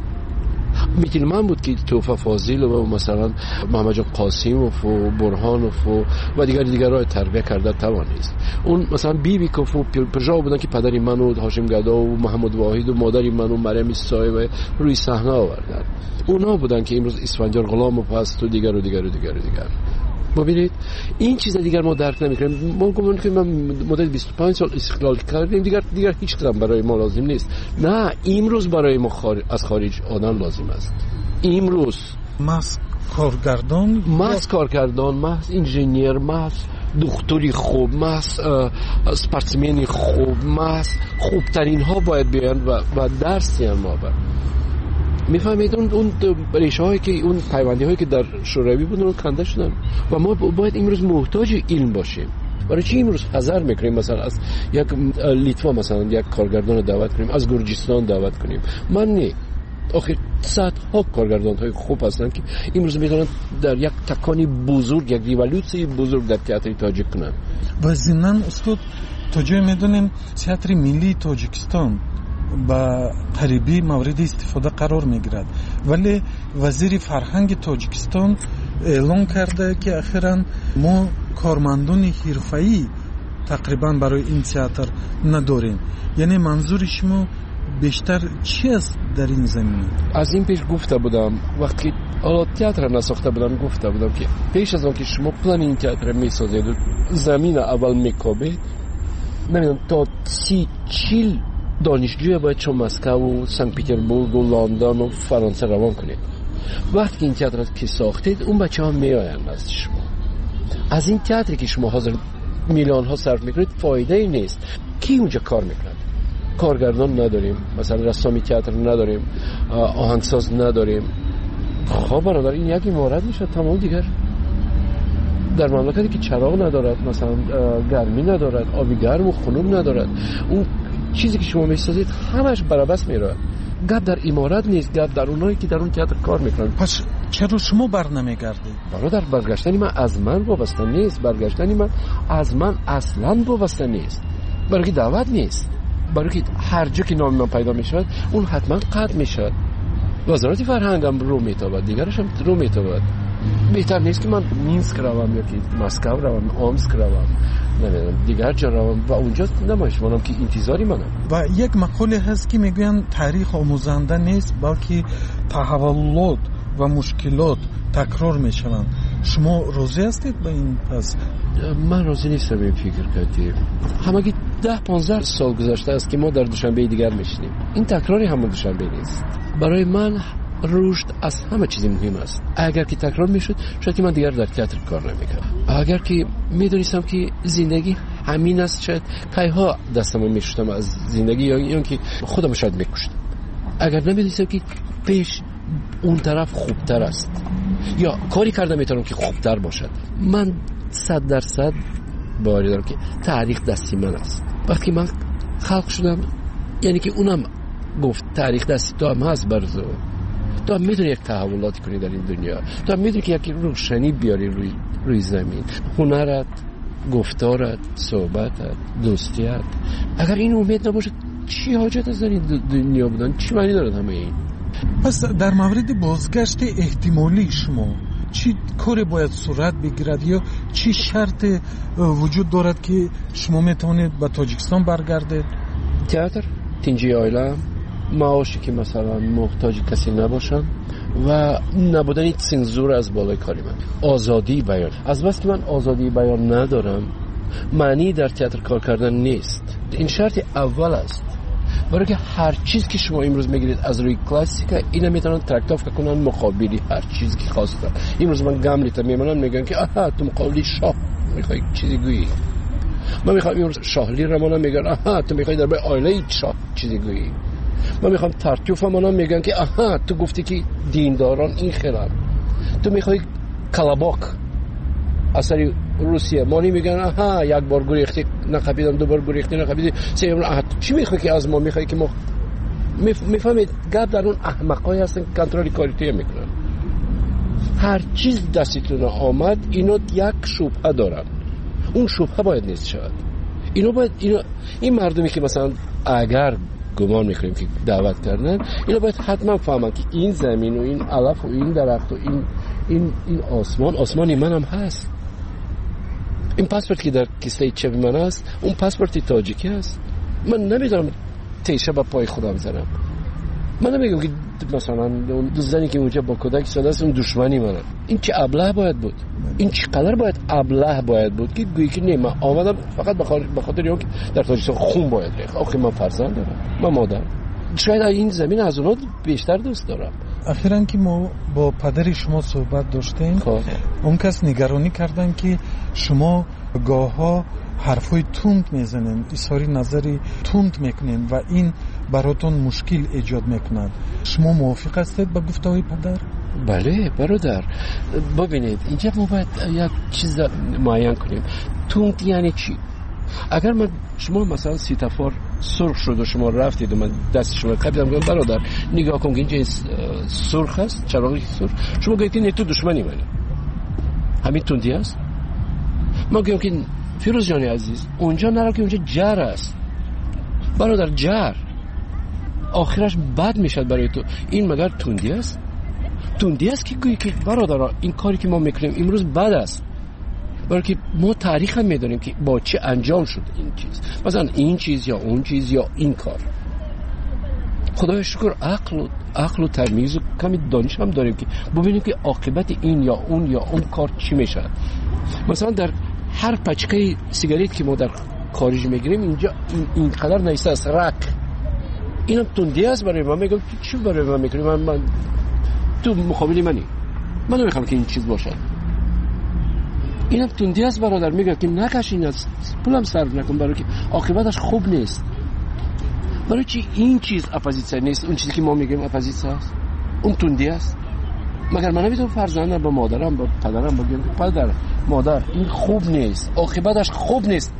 میتیلمن بود که توفا فاضل و مثلا محمد جان قاسیموف و برهانوف و, و دیگر دیگر را تربیه کرده توانست. اون مثلا بی بی کف و پرژا بودن که پدری من و هاشم گدا و محمد واحد و مادری من و مریم سایه روی صحنه آوردن. اونا بودن که امروز اسفندیار غلام و پست و دیگر و دیگر و دیگر و دیگر. ببینید این چیز دیگر ما درک نمی‌کنیم. ما گمان که من مدت بیست و پنج سال استقلال کردیم، دیگر دیگر هیچ کدام برای ما لازم نیست. نه، امروز برای ما خارج از خارج آدم لازم است. امروز محض کارگردان، محض کارگردان، محض انجینیر، محض دکتری خوب ماست، سپورتسمنی خوب ماست، خوبترین ها باید بیان و, و درس دیان ما بر میفهمید. اون اون ریشه هایی که اون پیوندی هایی که در شوروی بودن رو کنده شدن و ما باید امروز محتاج علم باشیم. برای چی امروز حذر میکنیم مثلا از یک لیتوا مثلا یک کارگردان رو دعوت کنیم، از گرجستان دعوت کنیم؟ من نه. آخه صد ها کارگردان های خوب هستن که امروز میتونن در یک تکانی بزرگ، یک ریولوسی بزرگ در تئاتر تاجیک کنن. و ضمن استاد تا جای میدونیم تئاتر ملی تاجیکستان با قریبی مورد استفاده قرار میگیرد، ولی وزیر فرهنگ تاجیکستان اعلام کرده که اخیراً ما کارمندان حرفه‌ای تقریبا برای این تئاتر نداریم. یعنی منظور شما بیشتر چی است در این زمینه؟ از این پیش گفته بودم وقتی حالا تئاتر نساخته بودم گفته بودم که پیش از آن که شما پلان این تئاتر میسازید و زمین اول میکوبید، نمیدونم تا سی چیل دانشجوی باید چون مسکو و سنت پترزبورگ و لندن و فرانسه روان کنید. وقتی که این تئاتر را که ساختید اون بچه ها میآیند از شما. از این تئاتری که شما حاضر میلیون ها صرف میکنید فایده ای نیست. کی اونجا کار میکند؟ کارگردان نداریم، مثلا رسامی تئاتر نداریم، آهنگساز نداریم. خب برادر این یکی مورد میشه تمام. دیگر در مملکتی که چراغ ندارد، مثلا گرمی ندارد، آبی گرم و خنک ندارد، اون چیزی که شما میسازید همش برابس میره. گپ در امارات نیست، گپ در اونایی که در اون تئاتر کار میکنن. پس چرا شما بر نمیگردید؟ برادر برگشتنی من از من وابسته نیست، برگشتنی من از من اصلا وابسته نیست. برای که دعوت نیست، برای که هر جا که نام من پیدا میشد اون حتما قطع میشد. وزارت فرهنگم رو میتابد، دیگرش هم رو میتابد. بهتر نیست که من مینسک روم یا که مسکو روم، آمسک روم، نمیدونم دیگر جا روم و اونجا نمایش منم که انتظاری منم. و یک مقوله هست که میگوین تاریخ آموزنده نیست بلکه تحولات و مشکلات تکرار میشوند. شما راضی هستید با این؟ پس من راضی نیستم به این فکر کردیم. همگی ده پانزده سال گذشته است که ما در دوشنبه دیگر میشینیم. این تکراری همون دوشنبه نیست. برای من رشد از همه چیزی مهم است. اگر که تکرار میشد شاید که من دیگر در تئاتر کار نمیکردم. اگر که میدونستم که زندگی همین است شاید کایها دستمو میشستم از زندگی یا اون که خودم شاید میکشتم. اگر نمیدونستم که پیش اون طرف خوبتر است یا کاری کردم میتونم که خوبتر باشد. من صد درصد باور دارم که تاریخ دستی من است. وقتی من خلق شدم یعنی که اونم گفت تاریخ دستی تو هم هست برزو. تو هم میتونی یک تحولاتی کنی در این دنیا. تو هم میتونی که یک روشنی بیاری روی, روی زمین. هنرت، گفتارت، صحبتت، دوستیت. اگر این امید نباشه چی حاجت از در این دنیا بودن؟ چی معنی دارد همه این؟ پس در مورد بازگشت احتمالی شما چی کاری باید صورت بگیرد یا چی شرط وجود دارد که شما میتونید به تاجیکستان برگردید؟ تئاتر، تینجی آیله، معاشی که مثلا محتاج کسی نباشن و نبودن سنزور از بالای کاری من. آزادی بیان. از بس که من آزادی بیان ندارم معنی در تئاتر کار کردن نیست. این شرط اول است. برای که هر چیز که شما امروز میگیرید از روی کلاسیکا اینا میتونن ترکتاف کنن مقابلی هر چیزی که خواستن. امروز من گاملیت میمونن میگن که آها تو مقابلی شاه میخوای چیزی گویی. من میخوام امروز شاهلی رمانم میگن آها تو میخوای درباره آیله شاه چیزی گویی. من میخوام ترتیوف منم میگن که آها تو گفتی که دینداران این خیرن. تو میخوای کلاباک اثری روسیه مانی میگن آها یک بار گریختی نخبیدم، دو بار گریختی نخبیدی، سه بار آها چی میخوای که از ما میخوای که ما میفهمید گپ در اون احمقای هستن کنترل کاریتی میکنن. هر چیز دستتون آمد اینو یک شبهه دارن. اون شبهه باید نیست شود. اینو باید اینو این مردمی که مثلا اگر گمان میکنیم که دعوت کردن اینو باید حتما فهمن که این زمین و این علف و این درخت و این این این آسمان آسمانی منم هست. این پاسپورت که در کیسه چپ من است اون پاسپورت تاجیکی است. من نمیدونم تیشه با پای خودم زنم. من نمیگم که مثلا دو زنی که اونجا با کودک ساده است اون دشمنی منه. این چه ابله باید بود؟ این چقدر باید ابله باید بود که گویی که نه من آمدم فقط به خاطر اینکه در تاجیکستان خون باید ریخت. آخه من فرزند دارم، من مادر. شاید این زمین از اونها بیشتر دوست دارم. اخیراً که ما با پدر شما صحبت داشتیم اون کس نگرانی کردن که شما گاه‌ها حرفای تند میزنین، اظهار نظری تند میکنین و این براتون مشکل ایجاد میکند. شما موافق هستید با گفته‌های پدر؟ بله برادر، ببینید اینجا ما باید یک چیز معین کنیم. تند یعنی چی؟ اگر من شما مثلا سیتافور سرخ شد و شما رفتید و من دست شما قبضم کنم، برادر نگاه کن که اینجا سرخ است، چراغی سرخ، شما گویید که نه تو دشمنی منی، همین تندی است. ما گویم که فیروز جانی عزیز اونجا نرو که اونجا جر است برادر، جر آخرش بد میشد برای تو. این مگر تندی است؟ تندی است که گویی که برادر این کاری که ما میکنیم امروز بد است، برای که ما تاریخ هم میدونیم که با چه انجام شد این چیز، مثلا این چیز یا اون چیز یا این کار. خدای شکر عقل و عقل و تمیز و کمی دانش هم داریم که ببینیم که عاقبت این یا اون یا اون کار چی میشه. مثلا در هر پچکه سیگاریت که ما در خارج میگیریم اینجا این اینقدر نیسته است رک، اینم تندی است برای ما. میگم چی برای ما میکنی؟ من, من تو مقابلی منی، من نمیخوام که این چیز باشه. اینم تندی است برادر. میگم که نکش این است، پولم صرف نکن، برای که عاقبتش خوب نیست. برای چی این چیز اپوزیسیون نیست؟ اون چیزی که ما میگیم اپوزیسیون است، اون تندی است. مگر من نمیتونم فرزندم با مادرم با پدرم بگم پدر مادر این خوب نیست، عاقبتش خوب نیست.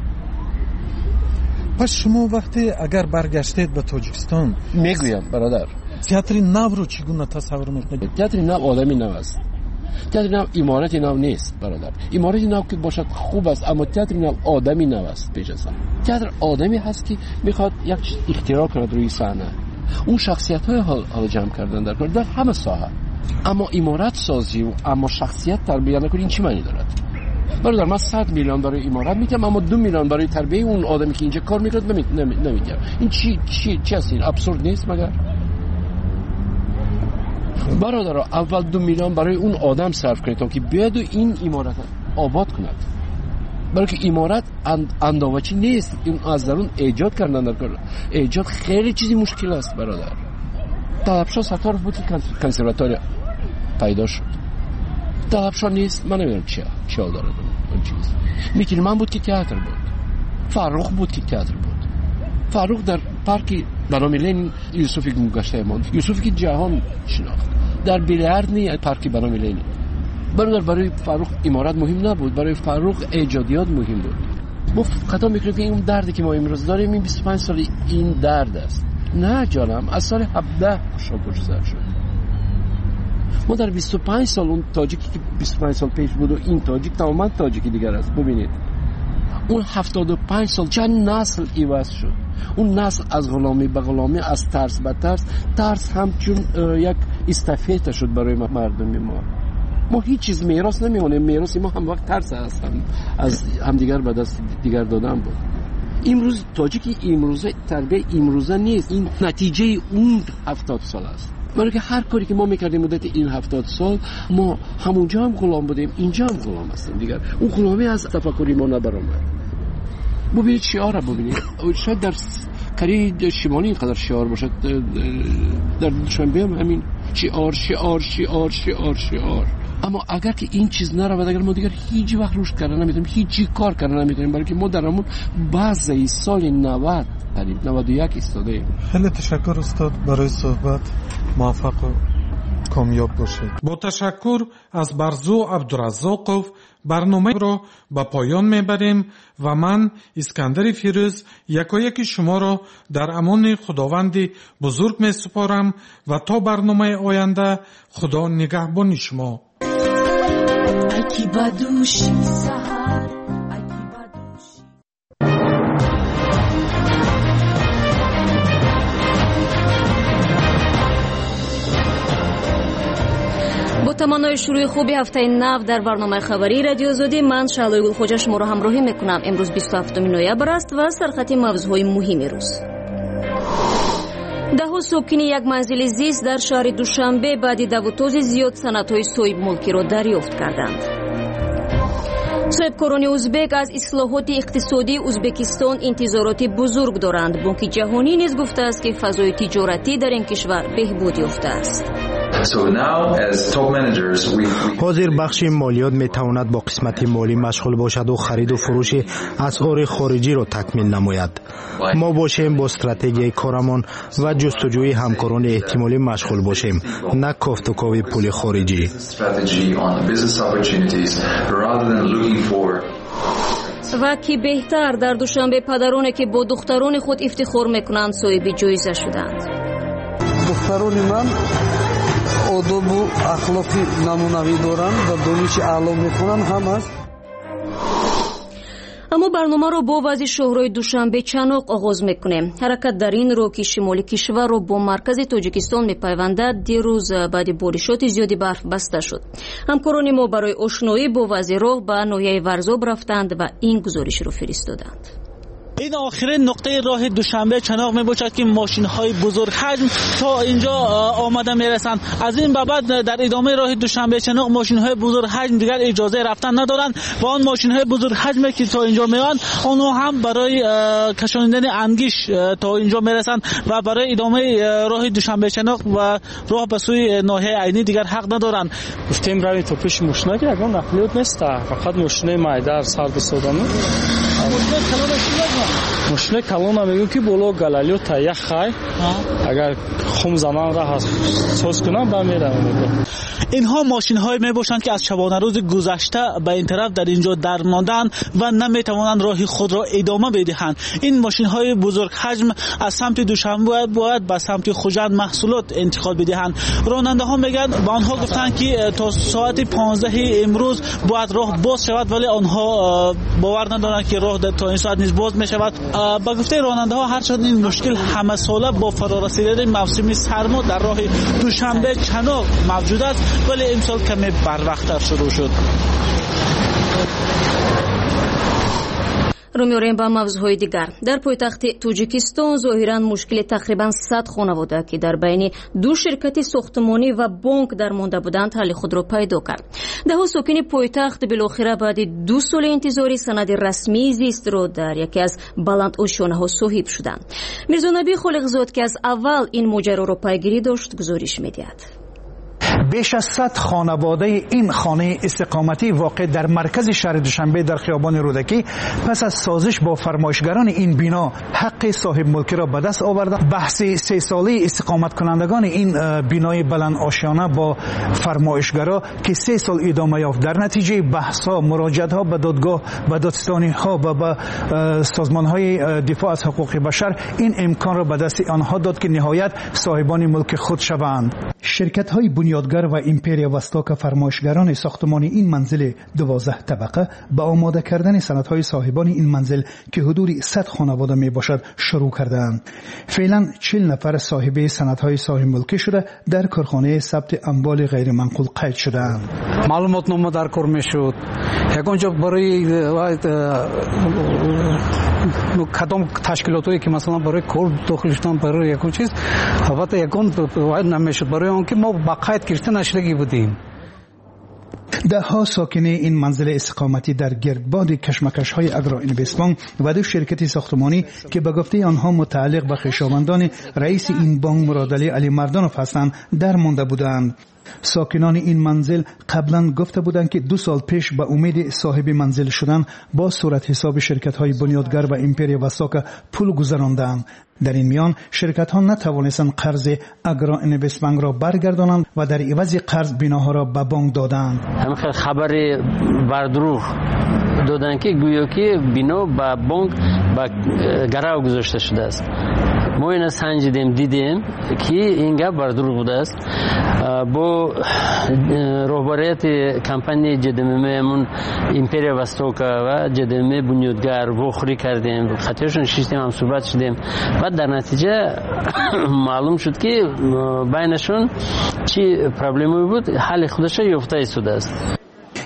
پس شما وقتی اگر برگشتید به تاجیکستان، میگویم برادر تئاتر نو رو چگونه تصور میکنید؟ تئاتر نو آدمی نو است. تئاتر نو عمارت نو نیست برادر. عمارت نو که باشد خوب است، اما تئاتر نو آدمی نو است. پیش از همه تئاتر آدمی هست که میخواد یک اختراع کند روی صحنه. اون شخصیت های حال جمع کردن در کار در همه ساحه. اما عمارت سازی و اما شخصیت تربیت نکنی، این چی معنی دارد؟ برادر من صد میلیون برای عمارت میگم اما دو میلیون برای تربیت اون آدمی که اینجا کار میکنه نمیگم. این چی چی چی است؟ این ابسورد نیست مگر؟ برادر اول دو میلیون برای اون آدم صرف کنید تا که بیاد و این عمارت آباد کند. برای که عمارت اند انداوچی نیست، این از درون ایجاد کردن در کار. ایجاد خیلی چیزی مشکل است برادر. طلبشاه ستارف بود که کنسرواتوری پیدا شد. طلبشاه نیست، من نمیدونم چه چه داره اون چیز. میکل من بود که تئاتر بود. فرخ بود که تئاتر بود. فرخ در پارک بنام لنین یوسفی گذشته ماند. یوسفی که جهان شناخت. در بیلیارد نی پارک بنام لنین. برادر برای فرخ عمارت مهم نبود، برای فرخ ایجادیات مهم بود. ما خطا میکنیم که این دردی که ما امروز داریم این بیست و پنج سال این درد است. نه جانم، از سال هفده شاگرد شد. ما در بیست و پنج سال اون تاجیکی که بیست و پنج سال پیش بود و این تاجیک تماما تاجیکی دیگر است. ببینید اون هفتاد و پنج سال چند نسل عوض شد. اون نسل از غلامی به غلامی، از ترس به ترس، ترس همچون یک استافیت شد برای مردم ما. ما هیچ چیز میراث نمیمونه. میراث ما هم وقت ترس است، هم از هم دیگر به دست دیگر دادن بود. امروز تاجیکی امروزه تربیت امروزه نیست، این نتیجه اون هفتاد سال است. برای که هر کاری که ما میکردیم مدت این هفتاد سال ما همونجا هم غلام بودیم، اینجا هم غلام هستیم دیگر. اون غلامی از تفکری ما نبرآمد. ببینید شعار رو ببینید، شاید در کره شمالی اینقدر شعار باشد، در دوشنبه هم همین شعار شعار شعار شعار شعار. اما اگر که این چیز نرود، اگر ما دیگر هیچ وقت رشد کردن نمیتونیم، هیچی کار کردن نمیتونیم، برای که ما در همون بعضی سال نود قریب نود و یک ایستاده ایم. خیلی تشکر استاد برای صحبت. موفق و کامیاب باشید. با تشکر از برزو عبدالرزاقов برنامه را به پایان میبریم و من اسکندر فیروز یکایک شما را در امان خداوند بزرگ می سپارم و تا برنامه آینده خدا نگهبان شما. اکی بدوشی سحر با تمنای شروع خوبی هفته نو در برنامه خبری رادیو آزادی، من شعله گلخوجه شما را همراهی میکنم. امروز بیست و هفتم نوامبر است و سرخط موضوعهای مهم روز. دهها ساکن یک منزل زیست در شهر دوشنبه بعد دوتاز زیاد سندهای صاحب ملکی را دریافت کردند. صاحبکاران ازبک از اصلاحات اقتصادی ازبکستان انتظارات بزرگ دارند. بانک جهانی نیز گفته است که فضای تجارتی در این کشور بهبود یافته است. حاضر بخش مالیات می تواند با قسمت مالی مشغول باشد و خرید و فروش اسعار خارجی را تکمیل نماید. ما باشیم با استراتژی کارمان و جستجوی همکاران احتمالی مشغول باشیم، نه کافت و کاوی پول خارجی. و کی بهتر در دوشنبه پدرانی که با دختران خود افتخار میکنند صاحب جایزه شدند. دختران من آداب و اخلاقی نمونوی دارند و دانش اعلی میکنند هم است. اما برنامه رو با وضع شهرهای دوشنبه چناق آغاز میکنیم. حرکت در این رو که شمال کشور رو با مرکز تاجیکستان میپیوندد، دیروز بعد بارشات زیادی برف بسته شد. همکاران ما برای آشنایی با وضع راه به ناحیه ورزاب رفتند و این گزارش رو فرستادند. این آخرین نقطه راه دوشنبه چناق می باشد که ماشین های بزرگ حجم تا اینجا آمده می رسند. از این بعد در ادامه راه دوشنبه چناق ماشین های بزرگ حجم دیگر اجازه رفتن ندارند و آن ماشین های بزرگ حجم که تا اینجا می آیند آنها هم برای کشانیدن انگیش تا اینجا می رسند و برای ادامه راه دوشنبه چناق و راه به سوی ناحیه عینی دیگر حق ندارند. گفتیم روی تو پیش ماشینا که اگه نقلیات نیست، فقط ماشین مایدار سرد سودانو ماشین کلون میگم که بالا گلالیو تا یک خای اگر خم زمان را ساز کنم با میرم. اینها ماشین های می باشند که از شبانه روز گذشته به این طرف در اینجا در ماندن و نمی توانند راه خود را ادامه بدهند. این ماشین های بزرگ حجم از سمت دوشنبه باید به سمت خوجند محصولات انتقال بدهند. راننده ها میگن با آنها گفتند که تا ساعت پانزده امروز باید راه باز شود، ولی آنها باور ندارند که راه تا این ساعت نیز باز می شود. با گفته راننده ها هرچند این مشکل همه ساله با فرارسیدن موسم سرما در راه دوشنبه چناق موجود است، ولی امسال کمی بر وقت‌تر شروع شد. رو می‌آوریم به موضوعهای دیگر. در پایتخت تاجیکستان ظاهراً مشکل تقریباً صد خانواده که در بین دو شرکت ساختمانی و بانک در مانده بودند حل خود را پیدا کرد. ده‌ها ساکن پایتخت بالاخره بعد دو سال انتظاری سند رسمی زیست را در یکی از بلند آشیانه‌ها صاحب شدند. میرزا نبی خالقزاد که از اول این ماجرا را پیگیری داشت گزارش می‌دهد. بیش از صد خانواده این خانه استقامتی واقع در مرکز شهر دوشنبه در خیابان رودکی پس از سازش با فرمایشگران این بنا حق صاحب ملکی را به دست آوردند. بحث سه ساله استقامت کنندگان این بنای بلند آشیانه با فرمایشگرا که سه سال ادامه یافت، در نتیجه بحث ها، مراجعت ها به دادگاه، به دادستانی ها و به سازمان های دفاع از حقوق بشر این امکان را به دست آنها داد که نهایت صاحبان ملک خود شوند. شرکت های بنیادگر و ایمپریا وستاک فرمایشگران ساختمان این منزل دوازده طبقه با آماده کردن سندهای صاحبان این منزل که حدود صد خانواده می باشد شروع کردند. فعلا چهل نفر صاحب سندهای صاحب ملکی شده در کارخانه ثبت اموال غیر منقول قید شدند. معلومات نامه در کار میشد. یکونجا برای کدام تشکیلاتی که مثلا برای کار داخل شدن برای یکون چیز البته یکون واحد نمیشد، برای اون که ما با قید گرفته نشدگی بودیم. ده ها ساکن این منزل استقامتی در گردباد کشمکش های اگرا اینوستمنت و دو شرکت ساختمانی که به گفته آنها متعلق به خویشاوندان رئیس این بانک مرادعی علی مردانوف هستند در مانده بودند. ساکنان این منزل قبلا گفته بودند که دو سال پیش به امید صاحب منزل شدن با صورت حساب شرکت های بنیادگر و ایمپریا وستاک پول گذراندند. در این میان شرکت ها نتوانستند قرض اگرا اینوستمنت را برگردانند و در عوض قرض بناها را به بانک دادند. همین خبر بردروغ دادن که گویا که بنا به بانک به گرو گذاشته شده است. ما اینو سنجیدیم، دیدیم که این گپ بردروغ بوده است. با رهبریت کمپانی جدممون ایمپریا وستاک و جدم بنیادگر وخوری کردیم، خاطرشون شیشتیم هم صحبت شدیم و در نتیجه معلوم شد که بینشون چی پرابلمی بود، حل خودش یافته شده است.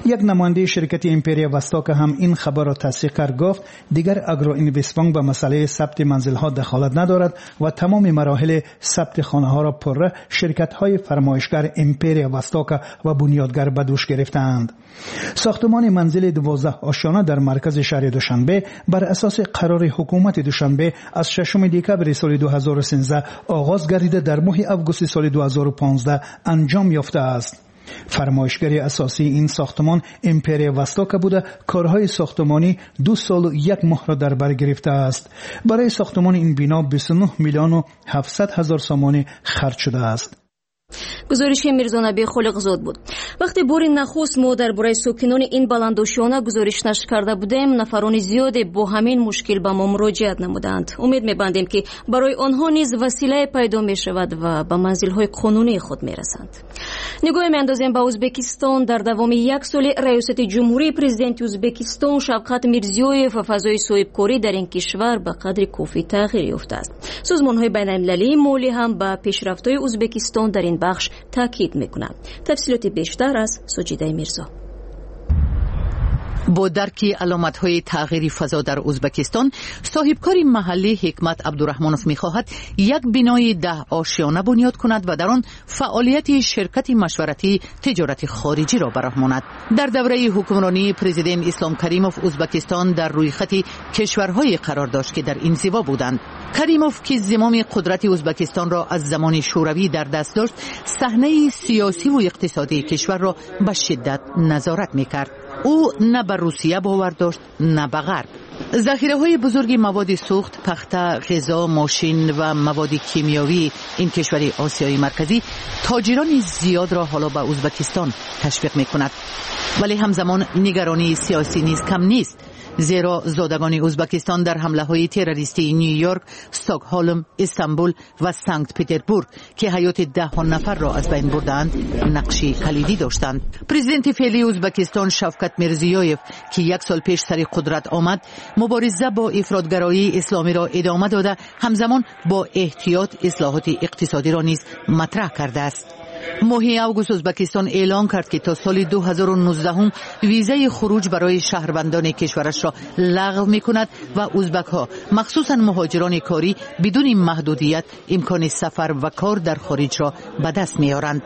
یک نماینده شرکت امپریا وستا که هم این خبر را تصدیق کرد گفت دیگر اگرو اینوست بانک به مسئله ثبت منزل ها دخالت ندارد و تمام مراحل ثبت خانه ها را پر شرکت های فرمایشگر امپریا وستا و بنیادگر به دوش گرفتند. ساختمان منزل دوازده آشیانه در مرکز شهر دوشنبه بر اساس قرار حکومت دوشنبه از ششم دکبر سال دو هزار و سیزده آغاز گردیده در ماه آگوست سال دو هزار و پانزده انجام یافته است. فرمایشگر اساسی این ساختمان امپریا وستا که بوده کارهای ساختمانی دو سال و یک ماه را در بر گرفته است. برای ساختمان این بنا بیست و نه میلیون و هفتصد هزار سامانه خرج شده است. گزارش میرزانبی خلقزاد بود. وقتی باری نخست ما درباره ساکنان این بلندوشیانه گزارش نشر کرده بودیم، نفران زیادی با همین مشکل به ما مراجعت نمودند. امید می‌بندیم که برای آنها نیز وسیله پیدا می‌شود و به منزل‌های قانونی خود می‌رسند. نگاه می‌اندازیم به ازبکستان. در دوام یک سال ریاست جمهوری پرزیدنت ازبکستان شوکت میرزیویف و فضای صاحبکاری در این کشور به قدر کافی تغییر یافته است. سازمان‌های بین‌المللی مالی هم به پیشرفت‌های ازبکستان در این بخش تاکید میکنند. تفصیلات بیشتر از سجیده میرزا. با درک علامت‌های تغییر فضا در ازبکستان، صاحبکار محلی حکمت عبدالرحمنوف می‌خواهد یک بنای ده آشیانه بنیاد کند و در آن فعالیت شرکت مشورتی تجارت خارجی را برهماند. در دوره حکمرانی پرزیدنت اسلام کریموف ازبکستان در روی خط کشورهای قرار داشت که در انزوا بودند. کریموف که زمام قدرت ازبکستان را از زمان شوروی در دست داشت، صحنه سیاسی و اقتصادی کشور را به شدت نظارت می‌کرد. او نه به روسیه باور داشت نه به غرب. ذخیره های بزرگ مواد سوخت، پخته، غذا، ماشین و مواد کیمیاوی این کشور آسیای مرکزی تاجران زیاد را حالا به ازبکستان تشویق می‌کند. ولی همزمان نگرانی سیاسی نیز کم نیست، زیرا زادگان ازبکستان در حمله های تروریستی نیویورک، استکهلم، استانبول و سنت پترزبورگ که حیات ده ها نفر را از بین بردند نقشی کلیدی داشتند. پرزیدنت فعلی ازبکستان شوکت میرزیویف که یک سال پیش سر قدرت آمد، مبارزه با افراطگرایی اسلامی را ادامه داده، همزمان با احتیاط اصلاحات اقتصادی را نیز مطرح کرده است. ماه اوگوست ازبکستان اعلام کرد که تا سال دو هزار و نوزده ویزای خروج برای شهروندان کشورش را لغو می‌کند و ازبک‌ها مخصوصاً مهاجران کاری بدون محدودیت امکان سفر و کار در خارج را به دست می‌آورند.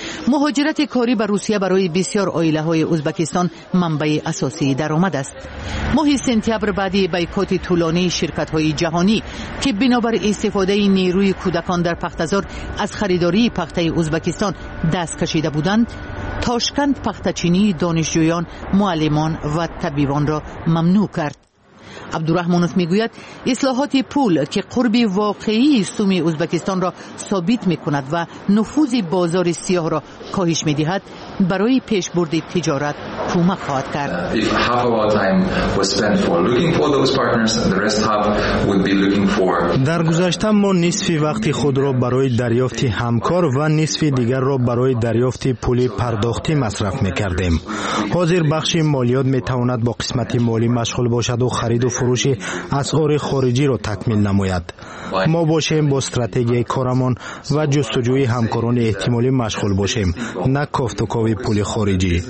مهاجرت کاری به روسیه برای بسیار عائله‌های ازبکستان منبع اساسی درآمد است. ماه سپتامبر بعد بایکوت طولانی شرکت‌های جهانی که بنابر استفاده نیروی کودکان در پخته‌زار از خریداری پخته ازبکستان دست کشیده بودند، تاشکند پخته‌چینی دانشجویان، معلمان و طبیبان را ممنوع کرد. عبدالرحمنوف میگوید اصلاحات پول که قرب واقعی سوم ازبکستان را ثابت میکند و نفوذ بازار سیاه را کاهش میدهد، برای پیشبرد تجارت کمک خواهد کرد. در گذشته ما نصف وقت خود را برای دریافت همکار و نصف دیگر را برای دریافت پول پرداختی مصرف میکردیم. حاضر بخش مالیات میتواند با قسمت مالی مشغول باشد و خرید و فروش اسعار خارجی را تکمیل نماید. ما باشیم با استراتژی کارمان و جستجوی همکاران احتمالی مشغول باشیم، نه کافت و کاوی پول خارجی.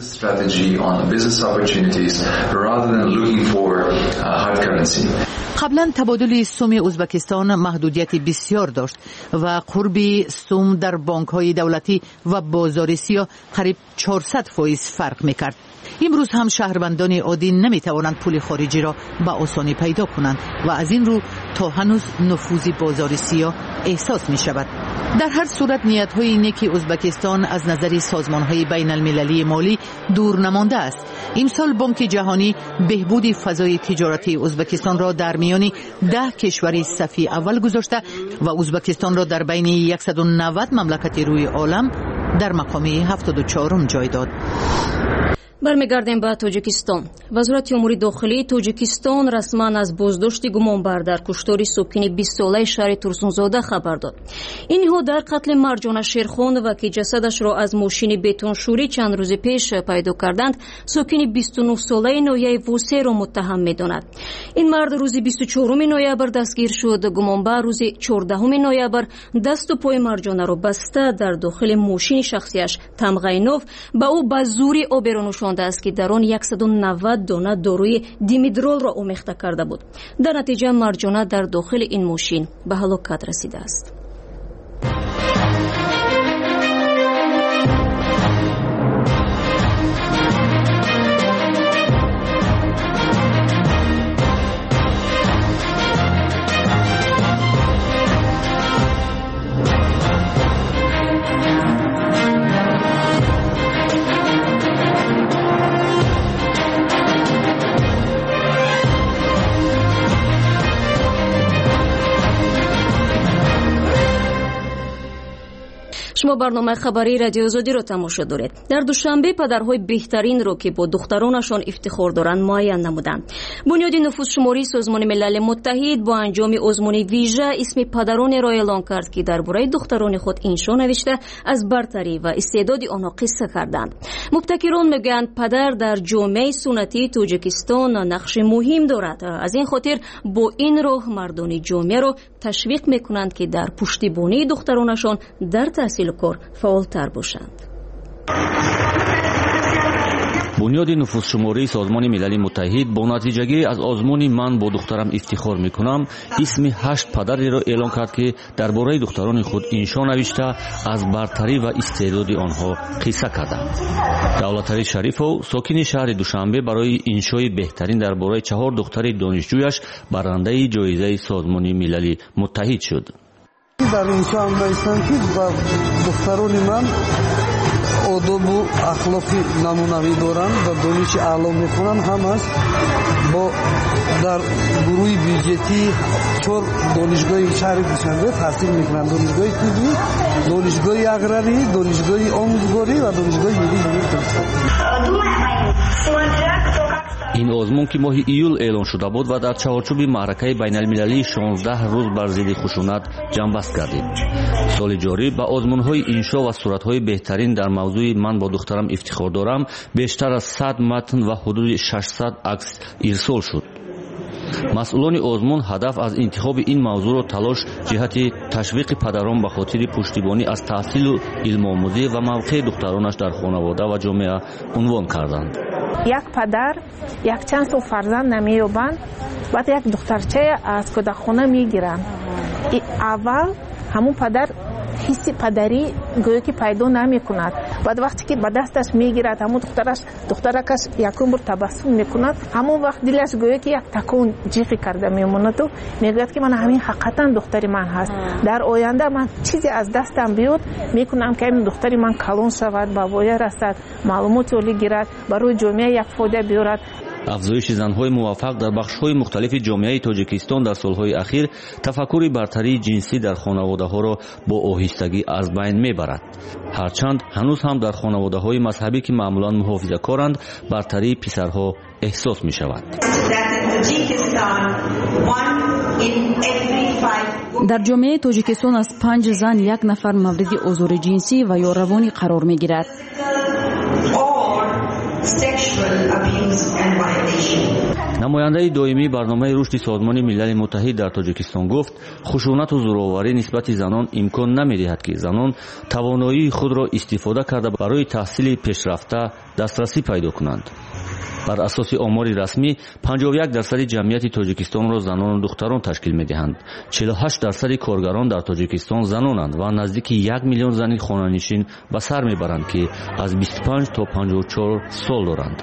قبلا تبادل سوم ازبکستان محدودیت بسیار داشت و قرب سوم در بانک‌های دولتی و بازار سیاه قریب چهارصد فیصد فرق می‌کرد. امروز هم شهروندان عادی نمی‌توانند پول خارجی را به آسانی پیدا کنند و از این رو تا هنوز نفوذ بازار سیاه احساس می‌شود. در هر صورت نیت‌های نیک ازبکستان از نظر سازمان‌های بین‌المللی مالی دور نمانده است. امسال بانک جهانی بهبود فضای تجارتی ازبکستان را در میان ده کشور صفی اول گذاشته و ازبکستان را در بین صد و نود مملکت روی عالم در مقام هفتاد و چهارم جای داد. برمیگردیم به تاجیکستان. وزارت امور داخلی تاجیکستان رسما از بازداشت گمانبر در کشتار ساکن بیست ساله شهر ترسونزاده خبر داد. اینها در قتل مرجان شیرخان و که جسدش را از ماشین بتونشوری چند روز پیش پیدا کردند، ساکن بیست و نه ساله ناحیه ووسه را متهم می‌داند. این مرد روز بیست و چهارم نوامبر دستگیر شد. گمانبر روز چهاردهم نوامبر دست و پای مرجان را بسته در داخل ماشین شخصیش تمغینوف به او به زوری آب را نوشاند нишондааст ки дар он صد و نود дона доруи димидролро омехта карда буд. дар натиҷа марҷона дар дохили ин мошин ба ҳалокат расидааст. шумо барномаи хабарии радиои озодиро тамошо доред. дар душанбе падарҳои беҳтаринро ки бо духтаронашон ифтихор доранд муайян намуданд. бунёди нуфусшумории созмони милали муттаҳид бо анҷоми озмуни вижа исми падаронеро эълон кард ки дар бораи духтарони худ иншо навишта аз бартарӣ ва истеъдоди онҳо қисса карданд. мубтакирон мегӯянд падар дар ҷомеаи суннатии тоҷикистон нақши муҳим дорад. аз ин хотир бо ин роҳ мардони ҷомеаро ташвиқ мекунанд ки дар пуштибонии духтаронашон дар таҳсилу кор фаъолтар бошанд. бунёди нуфусшумории созмони милали муттаҳид бо натиҷагирӣ аз озмуни ман бо духтарам ифтихор мекунам исми ҳашт падареро эълон кард ки дар бораи духтарони худ иншо навишта аз бартарӣ ва истеъдоди онҳо қисса карданд. давлатали шарифов сокини шаҳри душанбе барои иншои беҳтарин дар бораи чаҳор духтари донишҷӯяш барандаи ҷоизаи созмони милали муттаҳид шуд. дар иншо амдаистам ки ба духтарони ман одобу ахлоқи намунавӣ доранд ва дониши аъло мехонанд. ҳамаш бо дар гурӯҳи бюджетии чор донишгоҳи шаҳри душанбе таҳсил мекунанд: донишгоҳи тиббӣ, донишгоҳи аграрӣ, донишгоҳи омӯзгорӣ ва донишгоҳи миллии ҳунар. ин озмун ки моҳи июл эълон шуда буд ва дар чаҳорчӯби маъракаи байналмилалии шонздаҳ рӯз бар зидди хушунат ҷамъбаст гардид. соли ҷорӣ ба озмунҳои иншо ва суратҳои беҳтарин дар мавзӯи ман бо духтарам ифтихор дорам бештар аз сад матн ва ҳудуди шашсад акс ирсол шуд. масъулони озмун ҳадаф аз интихоби ин мавзӯъро талош ҷиҳати ташвиқи падарон ба хотири пуштибонӣ аз таҳсилу илмомӯзӣ ва мавқеи духтаронаш дар хонавода ва ҷомеа унвон карданд. як падар якчанд сол фарзанд намеёбанд, баъд як духтарчая аз кӯдакхона мегиранд. аввал ҳамун падар ҳисси падарӣ гӯё ки пайдо намекунад. баъд вақте ки ба дасташ мегирад ҳамун духтараш духтаракаш якум бор табассум мекунад, ҳамун вақт дилаш гӯё ки як такон ҷиғи карда мемонаду мегӯяд ки ман ҳамин ҳақиқатан духтари ман ҳаст. дар оянда ман чизе аз дастам биёд мекунам ки ин духтари ман калон шавад, ба воя расад, маълумоти олӣ гирад, барои ҷомеа як фоида биёрад. афзоиши занҳои муваффақ дар бахшҳои мухталифи ҷомеаи тоҷикистон дар солҳои ахир тафаккури бартарии ҷинсӣ дар хонаводаҳоро бо оҳистагӣ аз байн мебарад. ҳарчанд ҳанӯз ҳам дар хонаводаҳои мазҳабӣ ки маъмулан муҳофизакоранд бартарии писарҳо эҳсос мешавад. дар ҷомеаи тоҷикистон аз панҷ зан як нафар мавриди озори ҷинсӣ ва ё равонӣ қарор мегирад. намояндаи доимии барномаи рушди созмони милали муттаҳид дар тоҷикистон гуфт хушунату зӯроварӣ нисбати занон имкон намедиҳад ки занон тавоноии худро истифода карда барои таҳсили пешрафта дастрасӣ пайдо кунанд. бар асоси омори расмӣ панҷоҳ و یک дарсади ҷамъияти тоҷикистонро занону духтарон ташкил медиҳанд. чил و ҳашт дарсади коргарон дар тоҷикистон занонанд ва наздики як миллион зани хонанишин ба сар мебаранд ки аз бисту панҷ то панҷоҳ و чор сол доранд.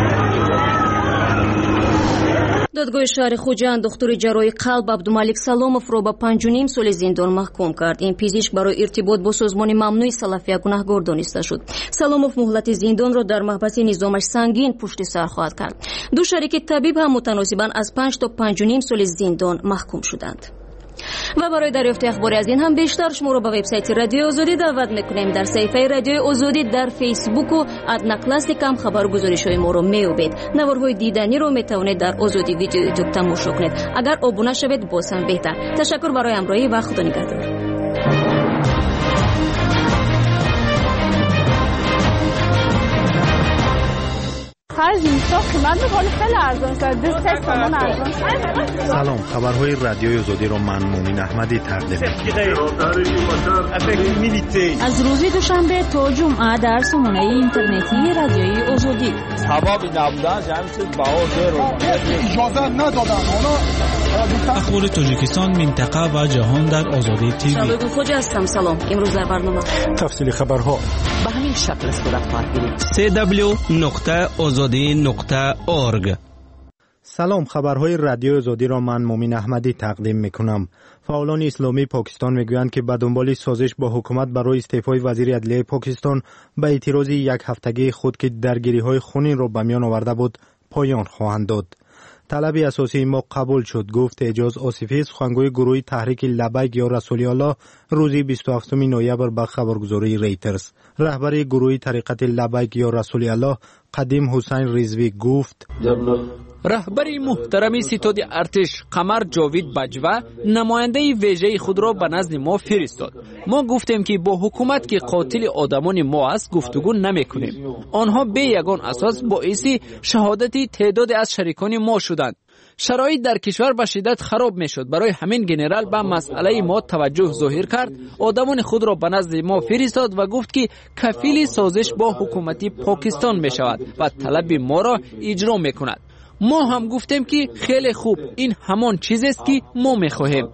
додгоҳи шаҳри хуҷанд духтури ҷарроҳии қалб абдумалик саломовро ба панҷу ним соли зиндон маҳкум кард. ин пизишк барои иртибот бо созмони мамнӯи салафия гунаҳгор дониста шуд. саломов муҳлати зиндонро дар маҳбаси низомаш сангин пушти сар хоҳад кард. ду шарики табиб ҳам мутаносибан аз панҷ то панҷу ним соли зиндон маҳкум шуданд. ва барои дарёфти ахбори аз ин ҳам бештар шуморо ба вебсайти радиои озодӣ даъват мекунем. дар саҳифаи радиои озодӣ дар фейсбуку одноклассникам хабару гузоришҳои моро меёбед. наворҳои диданиро метавонед дар озодӣ видео ютуб тамошо кунед. агар обуна шавед боз ҳам беҳтар. ташаккур барои ҳамроҳӣ ва худо нигаҳдор. خرج نیست، قیمت میکنه خیلی ارزان شده، دو سه تومن ارزان شده. سلام، خبرهای رادیوی آزادی را من مومین احمدی تقدیم می‌کنم. از روز دوشنبه تا جمعه در سامانه اینترنتی رادیوی آزادی. سبب نبودن جمعیت باور اجازه ندادن. اخبار تاجیکستان، منطقه و جهان در آزادی تیوی. شبگون خوجه هستم. سلام. امروز در برنامه تفصیل خبرها به همین شکل صورت خواهد گرفت. سی دبلیو نقطه آزادی نقطه اورگ. سلام، خبرهای رادیو آزادی را من مومین احمدی تقدیم میکنم. فعالان اسلامی پاکستان میگویند که به دنبال سازش با حکومت برای استعفای وزیر عدلیه پاکستان به اعتراض یک هفتگی خود که درگیری‌های خونین را به میان آورده بود پایان خواهند داد. طلب اساسی ما قبول شد، گفت اعجاز آصفی، سخنگوی گروه تحریک لبیک یا رسول الله روز بیست و هفتم نوامبر به خبرگزاری ریترز. رهبر گروه طریقت لبیک یا رسول الله قدیم حسین رضوی گفت رهبر محترم ستاد ارتش قمر جاوید بجوه نماینده ویژه خود را به نزد ما فرستاد. ما گفتیم که با حکومت که قاتل آدمان ما است گفتگو نمی کنیم. آنها به یگان اساس باعث شهادت تعداد از شریکان ما شدند. شرایط در کشور به شدت خراب می شد. برای همین جنرال به مسئله ما توجه ظاهر کرد، آدمان خود را به نزد ما فرستاد و گفت که کفیل سازش با حکومت پاکستان می شود و طلب ما را اجرا می کند. ما هم گفتیم که خیلی خوب، این همان چیزی است که ما می‌خواهیم.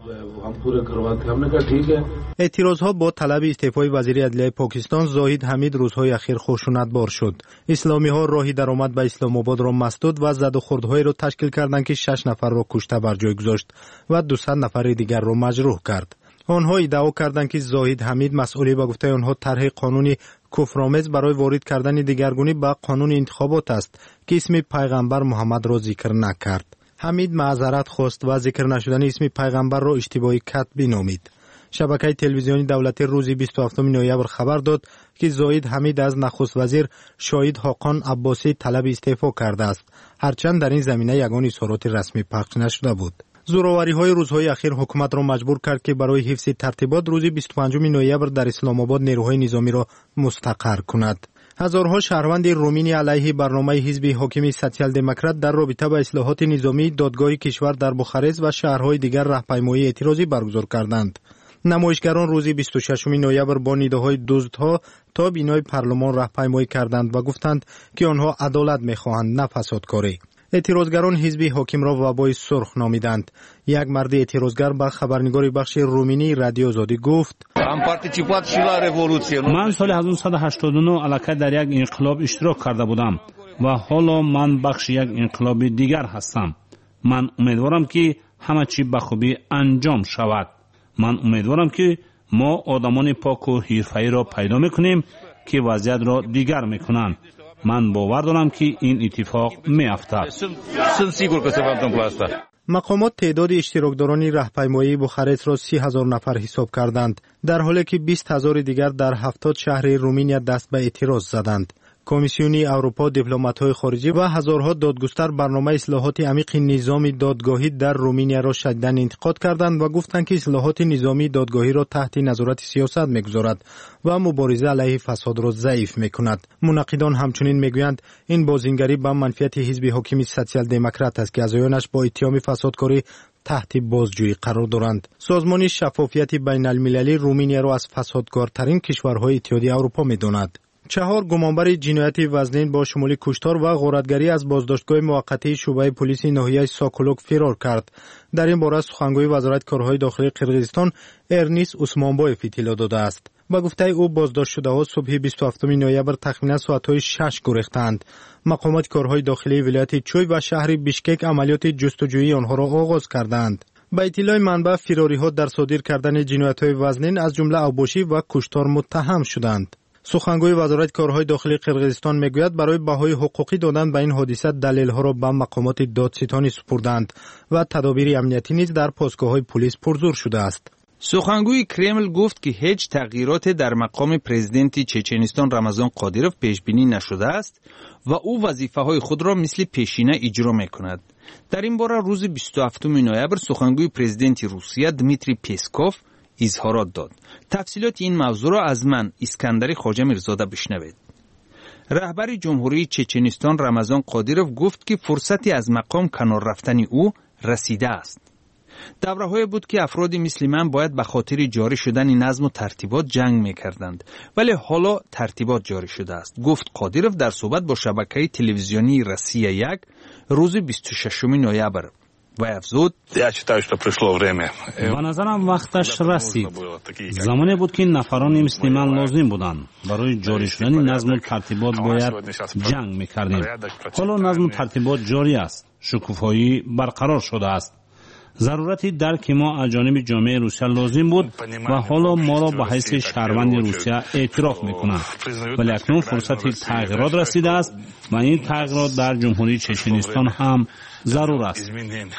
اعتراضها با طلب استعفای وزیر عدلیه پاکستان زاهد حمید روزهای اخیر خشونتبار شد. اسلامی ها راهی درآمد به اسلام آباد را مسدود و زد و خوردهای را تشکیل کردند که شش نفر را کشته بر جای گذاشت و دویست نفر دیگر را مجروح کرد. آنها ادعا کردند که زاهد حمید مسئولی به گفته آنها طرح قانونی کفرآمیز برای وارد کردن دیگرگونی به قانون انتخابات است که اسم پیغمبر محمد را ذکر نکرد. حمید معذرت خواست و ذکر نشدن اسم پیغمبر را اشتباهی کتبی نامید. شبکه تلویزیونی دولتی روز بیست و هفتم نوامبر خبر داد که زاهد حمید از نخست وزیر شاهد حاقان عباسی طلب استعفا کرده است، هرچند در این زمینه یگان اظهارات رسمی پخش نشده بود. زورآوری‌های روزهای اخیر حکومت را مجبور کرد که برای حفظ ترتیبات روز بیست و پنجم نوامبر در اسلام آباد نیروهای نظامی را مستقر کند. هزارها شهروند رومینی علیه برنامه حزب حاکم سوسیال دموکرات در رابطه با اصلاحات نظامی دادگاه کشور در بخارست و شهرهای دیگر راهپیمایی اعتراضی برگزار کردند. نمایشگران روز بیست و ششم نوامبر با نداهای دزدها تا بینای پارلمان راهپیمایی کردند و گفتند که آنها عدالت می‌خواهند، نه فسادکاری. اعتراضگران حزب حاکم را وبای سرخ نامیدند. یک مرد اعتراضگر به خبرنگار بخش رومینی رادیو آزادی گفت من سال هزار و نهصد و هشتاد و نه الکی در یک انقلاب اشتراک کرده بودم و حالا من بخش یک انقلاب دیگر هستم. من امیدوارم که همه چی به خوبی انجام شود. من امیدوارم که ما آدمان پاک و حرفه‌ای را پیدا میکنیم که وضعیت را دیگر میکنند. من باور دارم که این اتفاق میافتد. مقامات تعداد اشتراکداران راهپیمایی بخارست را سی هزار نفر حساب کردند، در حالی که بیست هزار دیگر در هفتاد شهر رومینیا دست به اعتراض زدند. کمیسیون اروپا، دیپلمات‌های خارجی و هزارها دادگستر برنامه اصلاحات عمیق نظام دادگاهی در رومینیا را شدیداً انتقاد کردند و گفتند که اصلاحات نظامی دادگاهی را تحت نظارت سیاست می‌گذارد و مبارزه علیه فساد را ضعیف می‌کند. منقدان همچنین می‌گویند این بازنگری به منفعت حزب حاکم سوسیال دموکرات است که اعضایانش با اتهام فسادکاری تحت بازجویی قرار دارند. سازمان شفافیت بین المللی رومینیا را از فسادکارترین کشورهای اتحادیه اروپا می‌داند. چهار گمانبر جنایت وزنین با شمول کشتار و غارتگری از بازداشتگاه موقتی شعبه پلیس ناحیه ساکولوک فرار کرد. در این باره سخنگوی وزارت کارهای داخلی قرقیزستان ارنیس عثمانبایف اطلاع داده است. با گفته او بازداشت شده ها صبح بیست و هفتم نوامبر تخمینا ساعت‌های شش گریختند. مقامات کارهای داخلی ولایت چوی و شهر بیشکک عملیات جستجویی آنها را آغاز کردند. با اطلاع منبع فراری‌ها در صادر کردن جنایت‌های وزنین از جمله اوباشی و کشتار متهم شدند. سخنگوی وزارت کارهای داخلی قرقیزستان میگوید برای بهای حقوقی دادن به این حادثه دلیل‌ها را به مقامات دادستانی سپردند و تدابیر امنیتی نیز در پاسگاه‌های پلیس پرزور شده است. سخنگوی کرمل گفت که هیچ تغییرات در مقام پرزیدنت چچنستان رمضان قادیروف پیش بینی نشده است و او وظیفه‌های خود را مثل پیشینه اجرا می‌کند. در این باره روز بیست و هفتم نوامبر سخنگوی پرزیدنت روسیه دمیتری پسکوف اظهارات داد. تفصیلات این موضوع را از من اسکندر خواجه میرزاده بشنوید. رهبر جمهوری چچنستان رمضان قادیروف گفت که فرصتی از مقام کنار رفتن او رسیده است. دوره‌های بود که افرادی مثل من باید به خاطر جاری شدن نظم و ترتیبات جنگ می‌کردند، ولی حالا ترتیبات جاری شده است، گفت قادیروف در صحبت با شبکه تلویزیونی روسیه یک روز بیست و ششم نوامبر. و افزود: به نظرم وقتش رسید. زمانی بود که نفرانی مثل من لازم بودند. برای جاری شدن نظم و ترتیبات باید جنگ می‌کردیم. حالا نظم و ترتیبات جاری است. شکوفایی برقرار شده است. ضرورتی درک ما از جانب جامعه روسیه لازم بود و حالا ما را به حیث شهروند روسیه اعتراف میکنند. ولی اکنون فرصت تغییرات رسیده است و این تغییرات در جمهوری چچنستان هم ضرور است.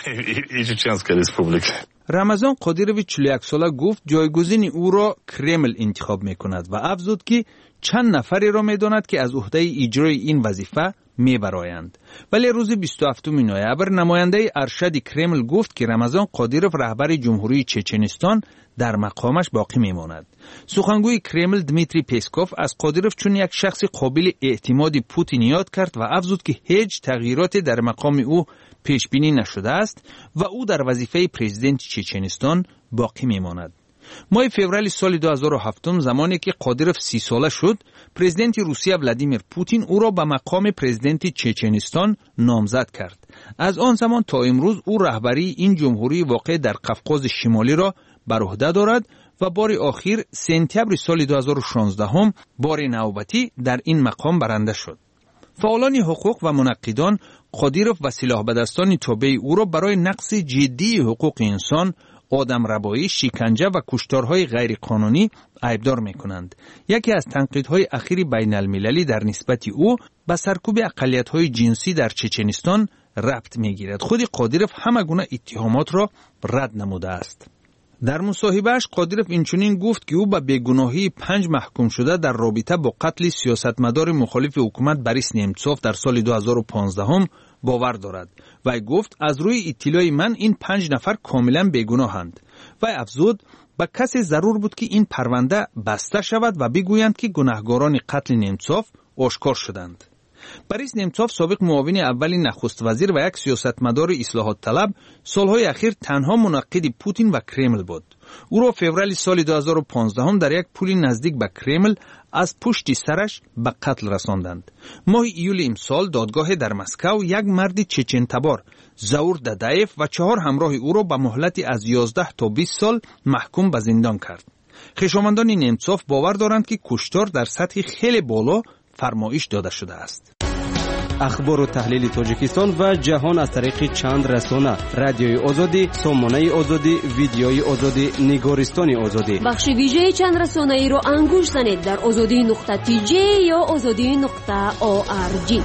رمضان قادیروف چهل و یک ساله گفت جایگزین او را کرمل انتخاب میکند و افزود که چند نفری را میداند که از عهده اجرای این وظیفه میبرایند. ولی روز بیست و هفتم نوامبر نماینده ارشد کرمل گفت که رمضان قادیروف رهبر جمهوری چچنستان در مقامش باقی میماند. سخنگوی کرمل دمیتری پسکوف از قادیروف چون یک شخص قابل اعتماد پوتین یاد کرد و افزود که هیچ تغییراتی در مقام او پیش بینی نشده است و او در وظیفه پرزیدنت چچنستان باقی میماند. ماه فوریه سال دو هزار و هفت زمانی که قادیروف سی ساله شد، پرزیدنت روسیه ولادیمیر پوتین او را به مقام پرزیدنت چچنستان نامزد کرد. از آن زمان تا امروز او رهبری این جمهوری واقع در قفقاز شمالی را بر عهده دارد و بار آخر سپتامبر سال دو هزار و شانزده هم بار نوبتی در این مقام برنده شد. فعالان حقوق و منقدان قادیروف و سلاح بدستان تابع او را برای نقض جدی حقوق انسان، آدم ربایی، شکنجه و کشتارهای غیر قانونی عیبدار میکنند. یکی از تنقیدهای اخیر بین المللی در نسبت او به سرکوب اقلیت‌های جنسی در چچنستان ربط میگیرد. خود قادیروف همه گونه اتهامات را رد نموده است. در مصاحبهش قادیروف اینچنین گفت که او به بیگناهی پنج محکوم شده در رابطه با قتل سیاستمدار مخالف حکومت بوریس نمتسوف در سال دو هزار و پانزده هم باور دارد و گفت از روی اطلاع من این پنج نفر کاملا بیگناهند و افزود به کسی ضرور بود که این پرونده بسته شود و بگویند که گناهکاران قتل نمتسوف آشکار شدند. بوریس نمتسوف سابق معاون اول نخست وزیر و یک سیاستمدار اصلاحات طلب سالهای اخیر تنها منقد پوتین و کرمل بود. او را فوریه سال دو هزار و پانزده هم در یک پل نزدیک به کرمل از پشت سرش به قتل رساندند. ماه ایول امسال دادگاه در مسکو یک مرد چچن تبار زاور دادایف و چهار همراه او را به مهلت از یازده تا بیست سال محکوم به زندان کرد. خویشاوندان نمتسوف باور دارند که کشتار در سطح خیلی بالا فرمایش داده شده است. اخبار و تحلیل تاجیکستان و جهان از طریق چند رسانه: رادیوی آزادی، سامانه آزادی، ویدیوی آزادی، نگارستان آزادی. بخش ویژه چند رسانه ای را انگوش زنید در آزادی نقطه تی جی یا آزادی نقطه او آر جی.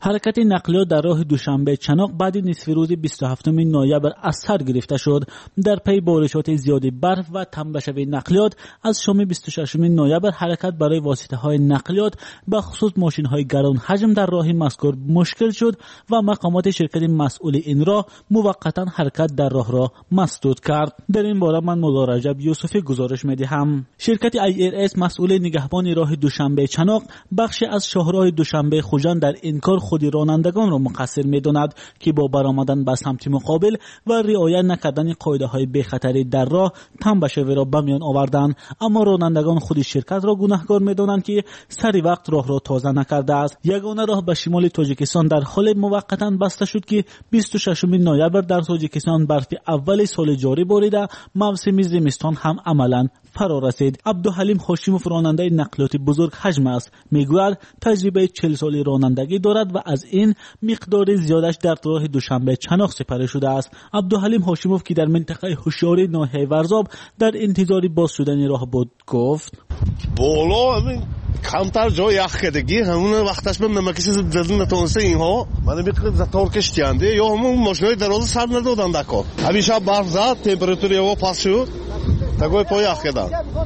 حرکت نقلیات در راه دوشنبه چناق بعد نصف روز بیست و هفتم نوامبر از سر گرفته شد. در پی بارشات زیاد برف و تنبشوی نقلیات از شام بیست و ششم نوامبر حرکت برای واسطه های نقلیات به خصوص ماشین های گران حجم در راه مذکور مشکل شد و مقامات شرکت مسئول این راه موقتا حرکت در راه را مسدود کرد. در این باره من مولا رجب یوسفی گزارش می‌دهم. شرکت ای ار اس مسئول نگهبان راه دوشنبه چناق بخشی از شاهراه دوشنبه خوجان در انکار خود رانندگان را مقصر می‌داند که با برآمدن به سمت مقابل و رعایت نکردن قاعده‌های بی‌خطری در راه تنبشوی را به میان آوردند، اما رانندگان خود شرکت را گناهکار می‌دانند که سری وقت راه را تازه نکرده است. یگانه راه به شمال تاجیکستان در حال موقتا بسته شد که بیست و ششم نوامبر در تاجیکستان برف اول سال جاری باریده، موسم زمستان هم عملاً فرا رسید. عبدالحلیم هاشموف راننده نقلیات بزرگ حجم است. میگوید تجربه چهل سالی رانندگی دارد و از این مقدار زیادش در راه دوشنبه چناق سپری شده است. عبدالحلیم هاشموف که در منطقه هوشیاری ناحیه ورزاب در انتظار باز شدن راه بود گفت: بالا همین کمتر جای یخکدگی همون وقتش به ممکسی زدن نتونسته اینها من بیت زتار کشتیانده یا همون ماشینای دراز سر ندادن دکا همیشه برف زد تمپراتوری هوا پس شد تگوی پای یخ کردن.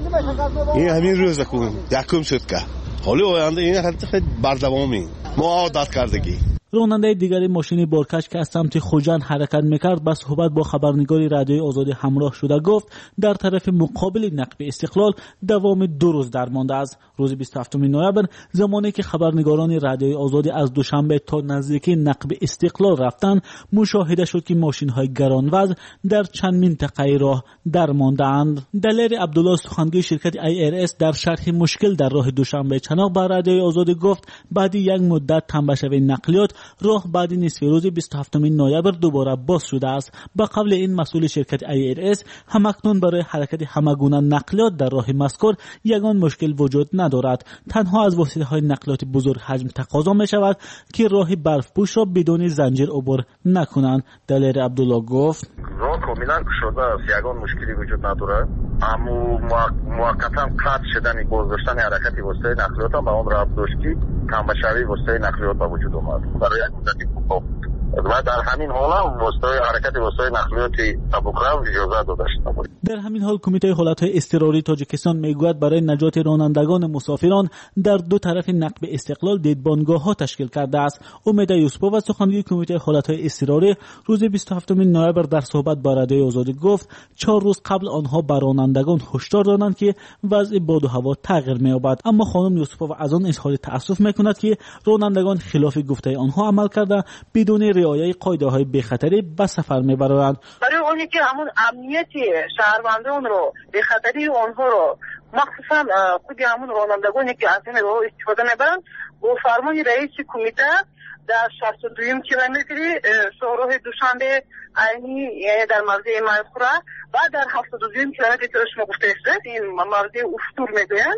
این همین روز کنیم یکم شد که حالی آینده این خیلی بردوامی ما عادت کردگی. راننده دیگری ماشین بارکش که از سمت خوجند حرکت میکرد به صحبت با خبرنگاری رادیوی آزادی همراه شده گفت در طرف مقابل نقب استقلال دوام دو روز درمانده است. روز بیست و هفتم نوامبر زمانی که خبرنگاران رادیوی آزادی از دوشنبه تا نزدیکی نقب استقلال رفتند مشاهده شد که ماشین های گرانوزن در چند منطقه راه درمانده‌اند. دلیر عبدالله سخنگوی شرکت ای ار اس در شرح مشکل در راه دوشنبه چناق به رادیوی آزادی گفت بعد یک مدت تنبشوی نقلیات راه بعد نصف روز بیست و هفتم نوامبر دوباره باز شده است. به قبل این مسئول شرکت ای ار اس همکنون برای حرکت همگونه نقلیات در راه مذکور یگان مشکل وجود ندارد. تنها از واسطه های نقلیات بزرگ حجم تقاضا می شود که راه برف پوش را بدون زنجیر عبور نکنند. دلیر عبدالله گفت: راه کاملا شده است، یگان مشکلی وجود ندارد، اما موقتا قطع شدن بازداشتن حرکت واسطه نقلیات هم به اون راه داشت که تنبشوی واسطه نقلیات به وجود آمد برای یک مدتی کوتاه و در همین حال هم واسطه حرکت واسطه نقلیات سبک‌رو اجازه داده شده. در همین حال کمیته حالت‌های اضطراری تاجیکستان میگوید برای نجات رانندگان مسافران در دو طرف نقب استقلال دیدبانگاه‌ها تشکیل کرده است. امید یوسپوف سخنگوی کمیته حالت‌های اضطراری روز بیست و هفتم نوامبر در صحبت با رادیوی آزادی گفت چهار روز قبل آنها بر رانندگان هشدار دادند که وضع باد و هوا تغییر می‌یابد، اما خانم یوسپوف از آن اظهار تأسف می‌کند که رانندگان خلاف گفته آنها عمل کرده بدون رعایت قاعده‌های بی‌خطری به سفر می‌برند. برای اونی که همون امنیت شهروندان رو بی‌خطری آنها رو مخصوصا خود همون رانندگانی که از این راه استفاده می‌برند با فرمان رئیس کمیته در شصت و دوم کیلومتری شاهراه دوشنبه عینی یعنی در موضع مذکوره و در هفتاد و دوم کیلومتری که شما گفته است این موضع افتور میگویند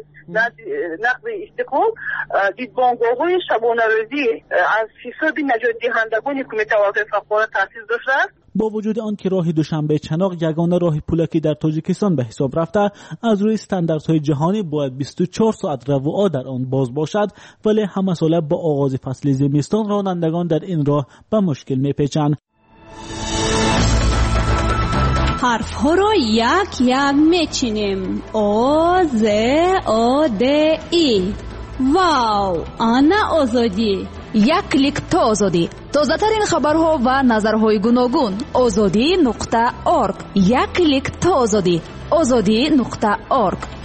نقب استقلال دیدبانگاه‌های شبانه روزی از حساب نجات دهندگان کمیته وظایف فوق‌العاده تأسیس داشته است. با وجود آن که راه دوشنبه چناق یگانه راه پولکی در تاجیکستان به حساب رفته از روی استانداردهای جهانی باید بیست و چهار ساعت رواعه در آن باز باشد، ولی همه ساله با آغاز فصل زمستان رانندگان در این راه به مشکل میپیچند. حرف ها را یک یک میچینیم. آ ز آ د ای. واو، آنا آزادی. یک کلیک تا آزادی. تازه ترین خبرها و نظرهای گوناگون. آزادی نقطه اورگ. یک کلیک تا آزادی. آزادی نقطه اورگ.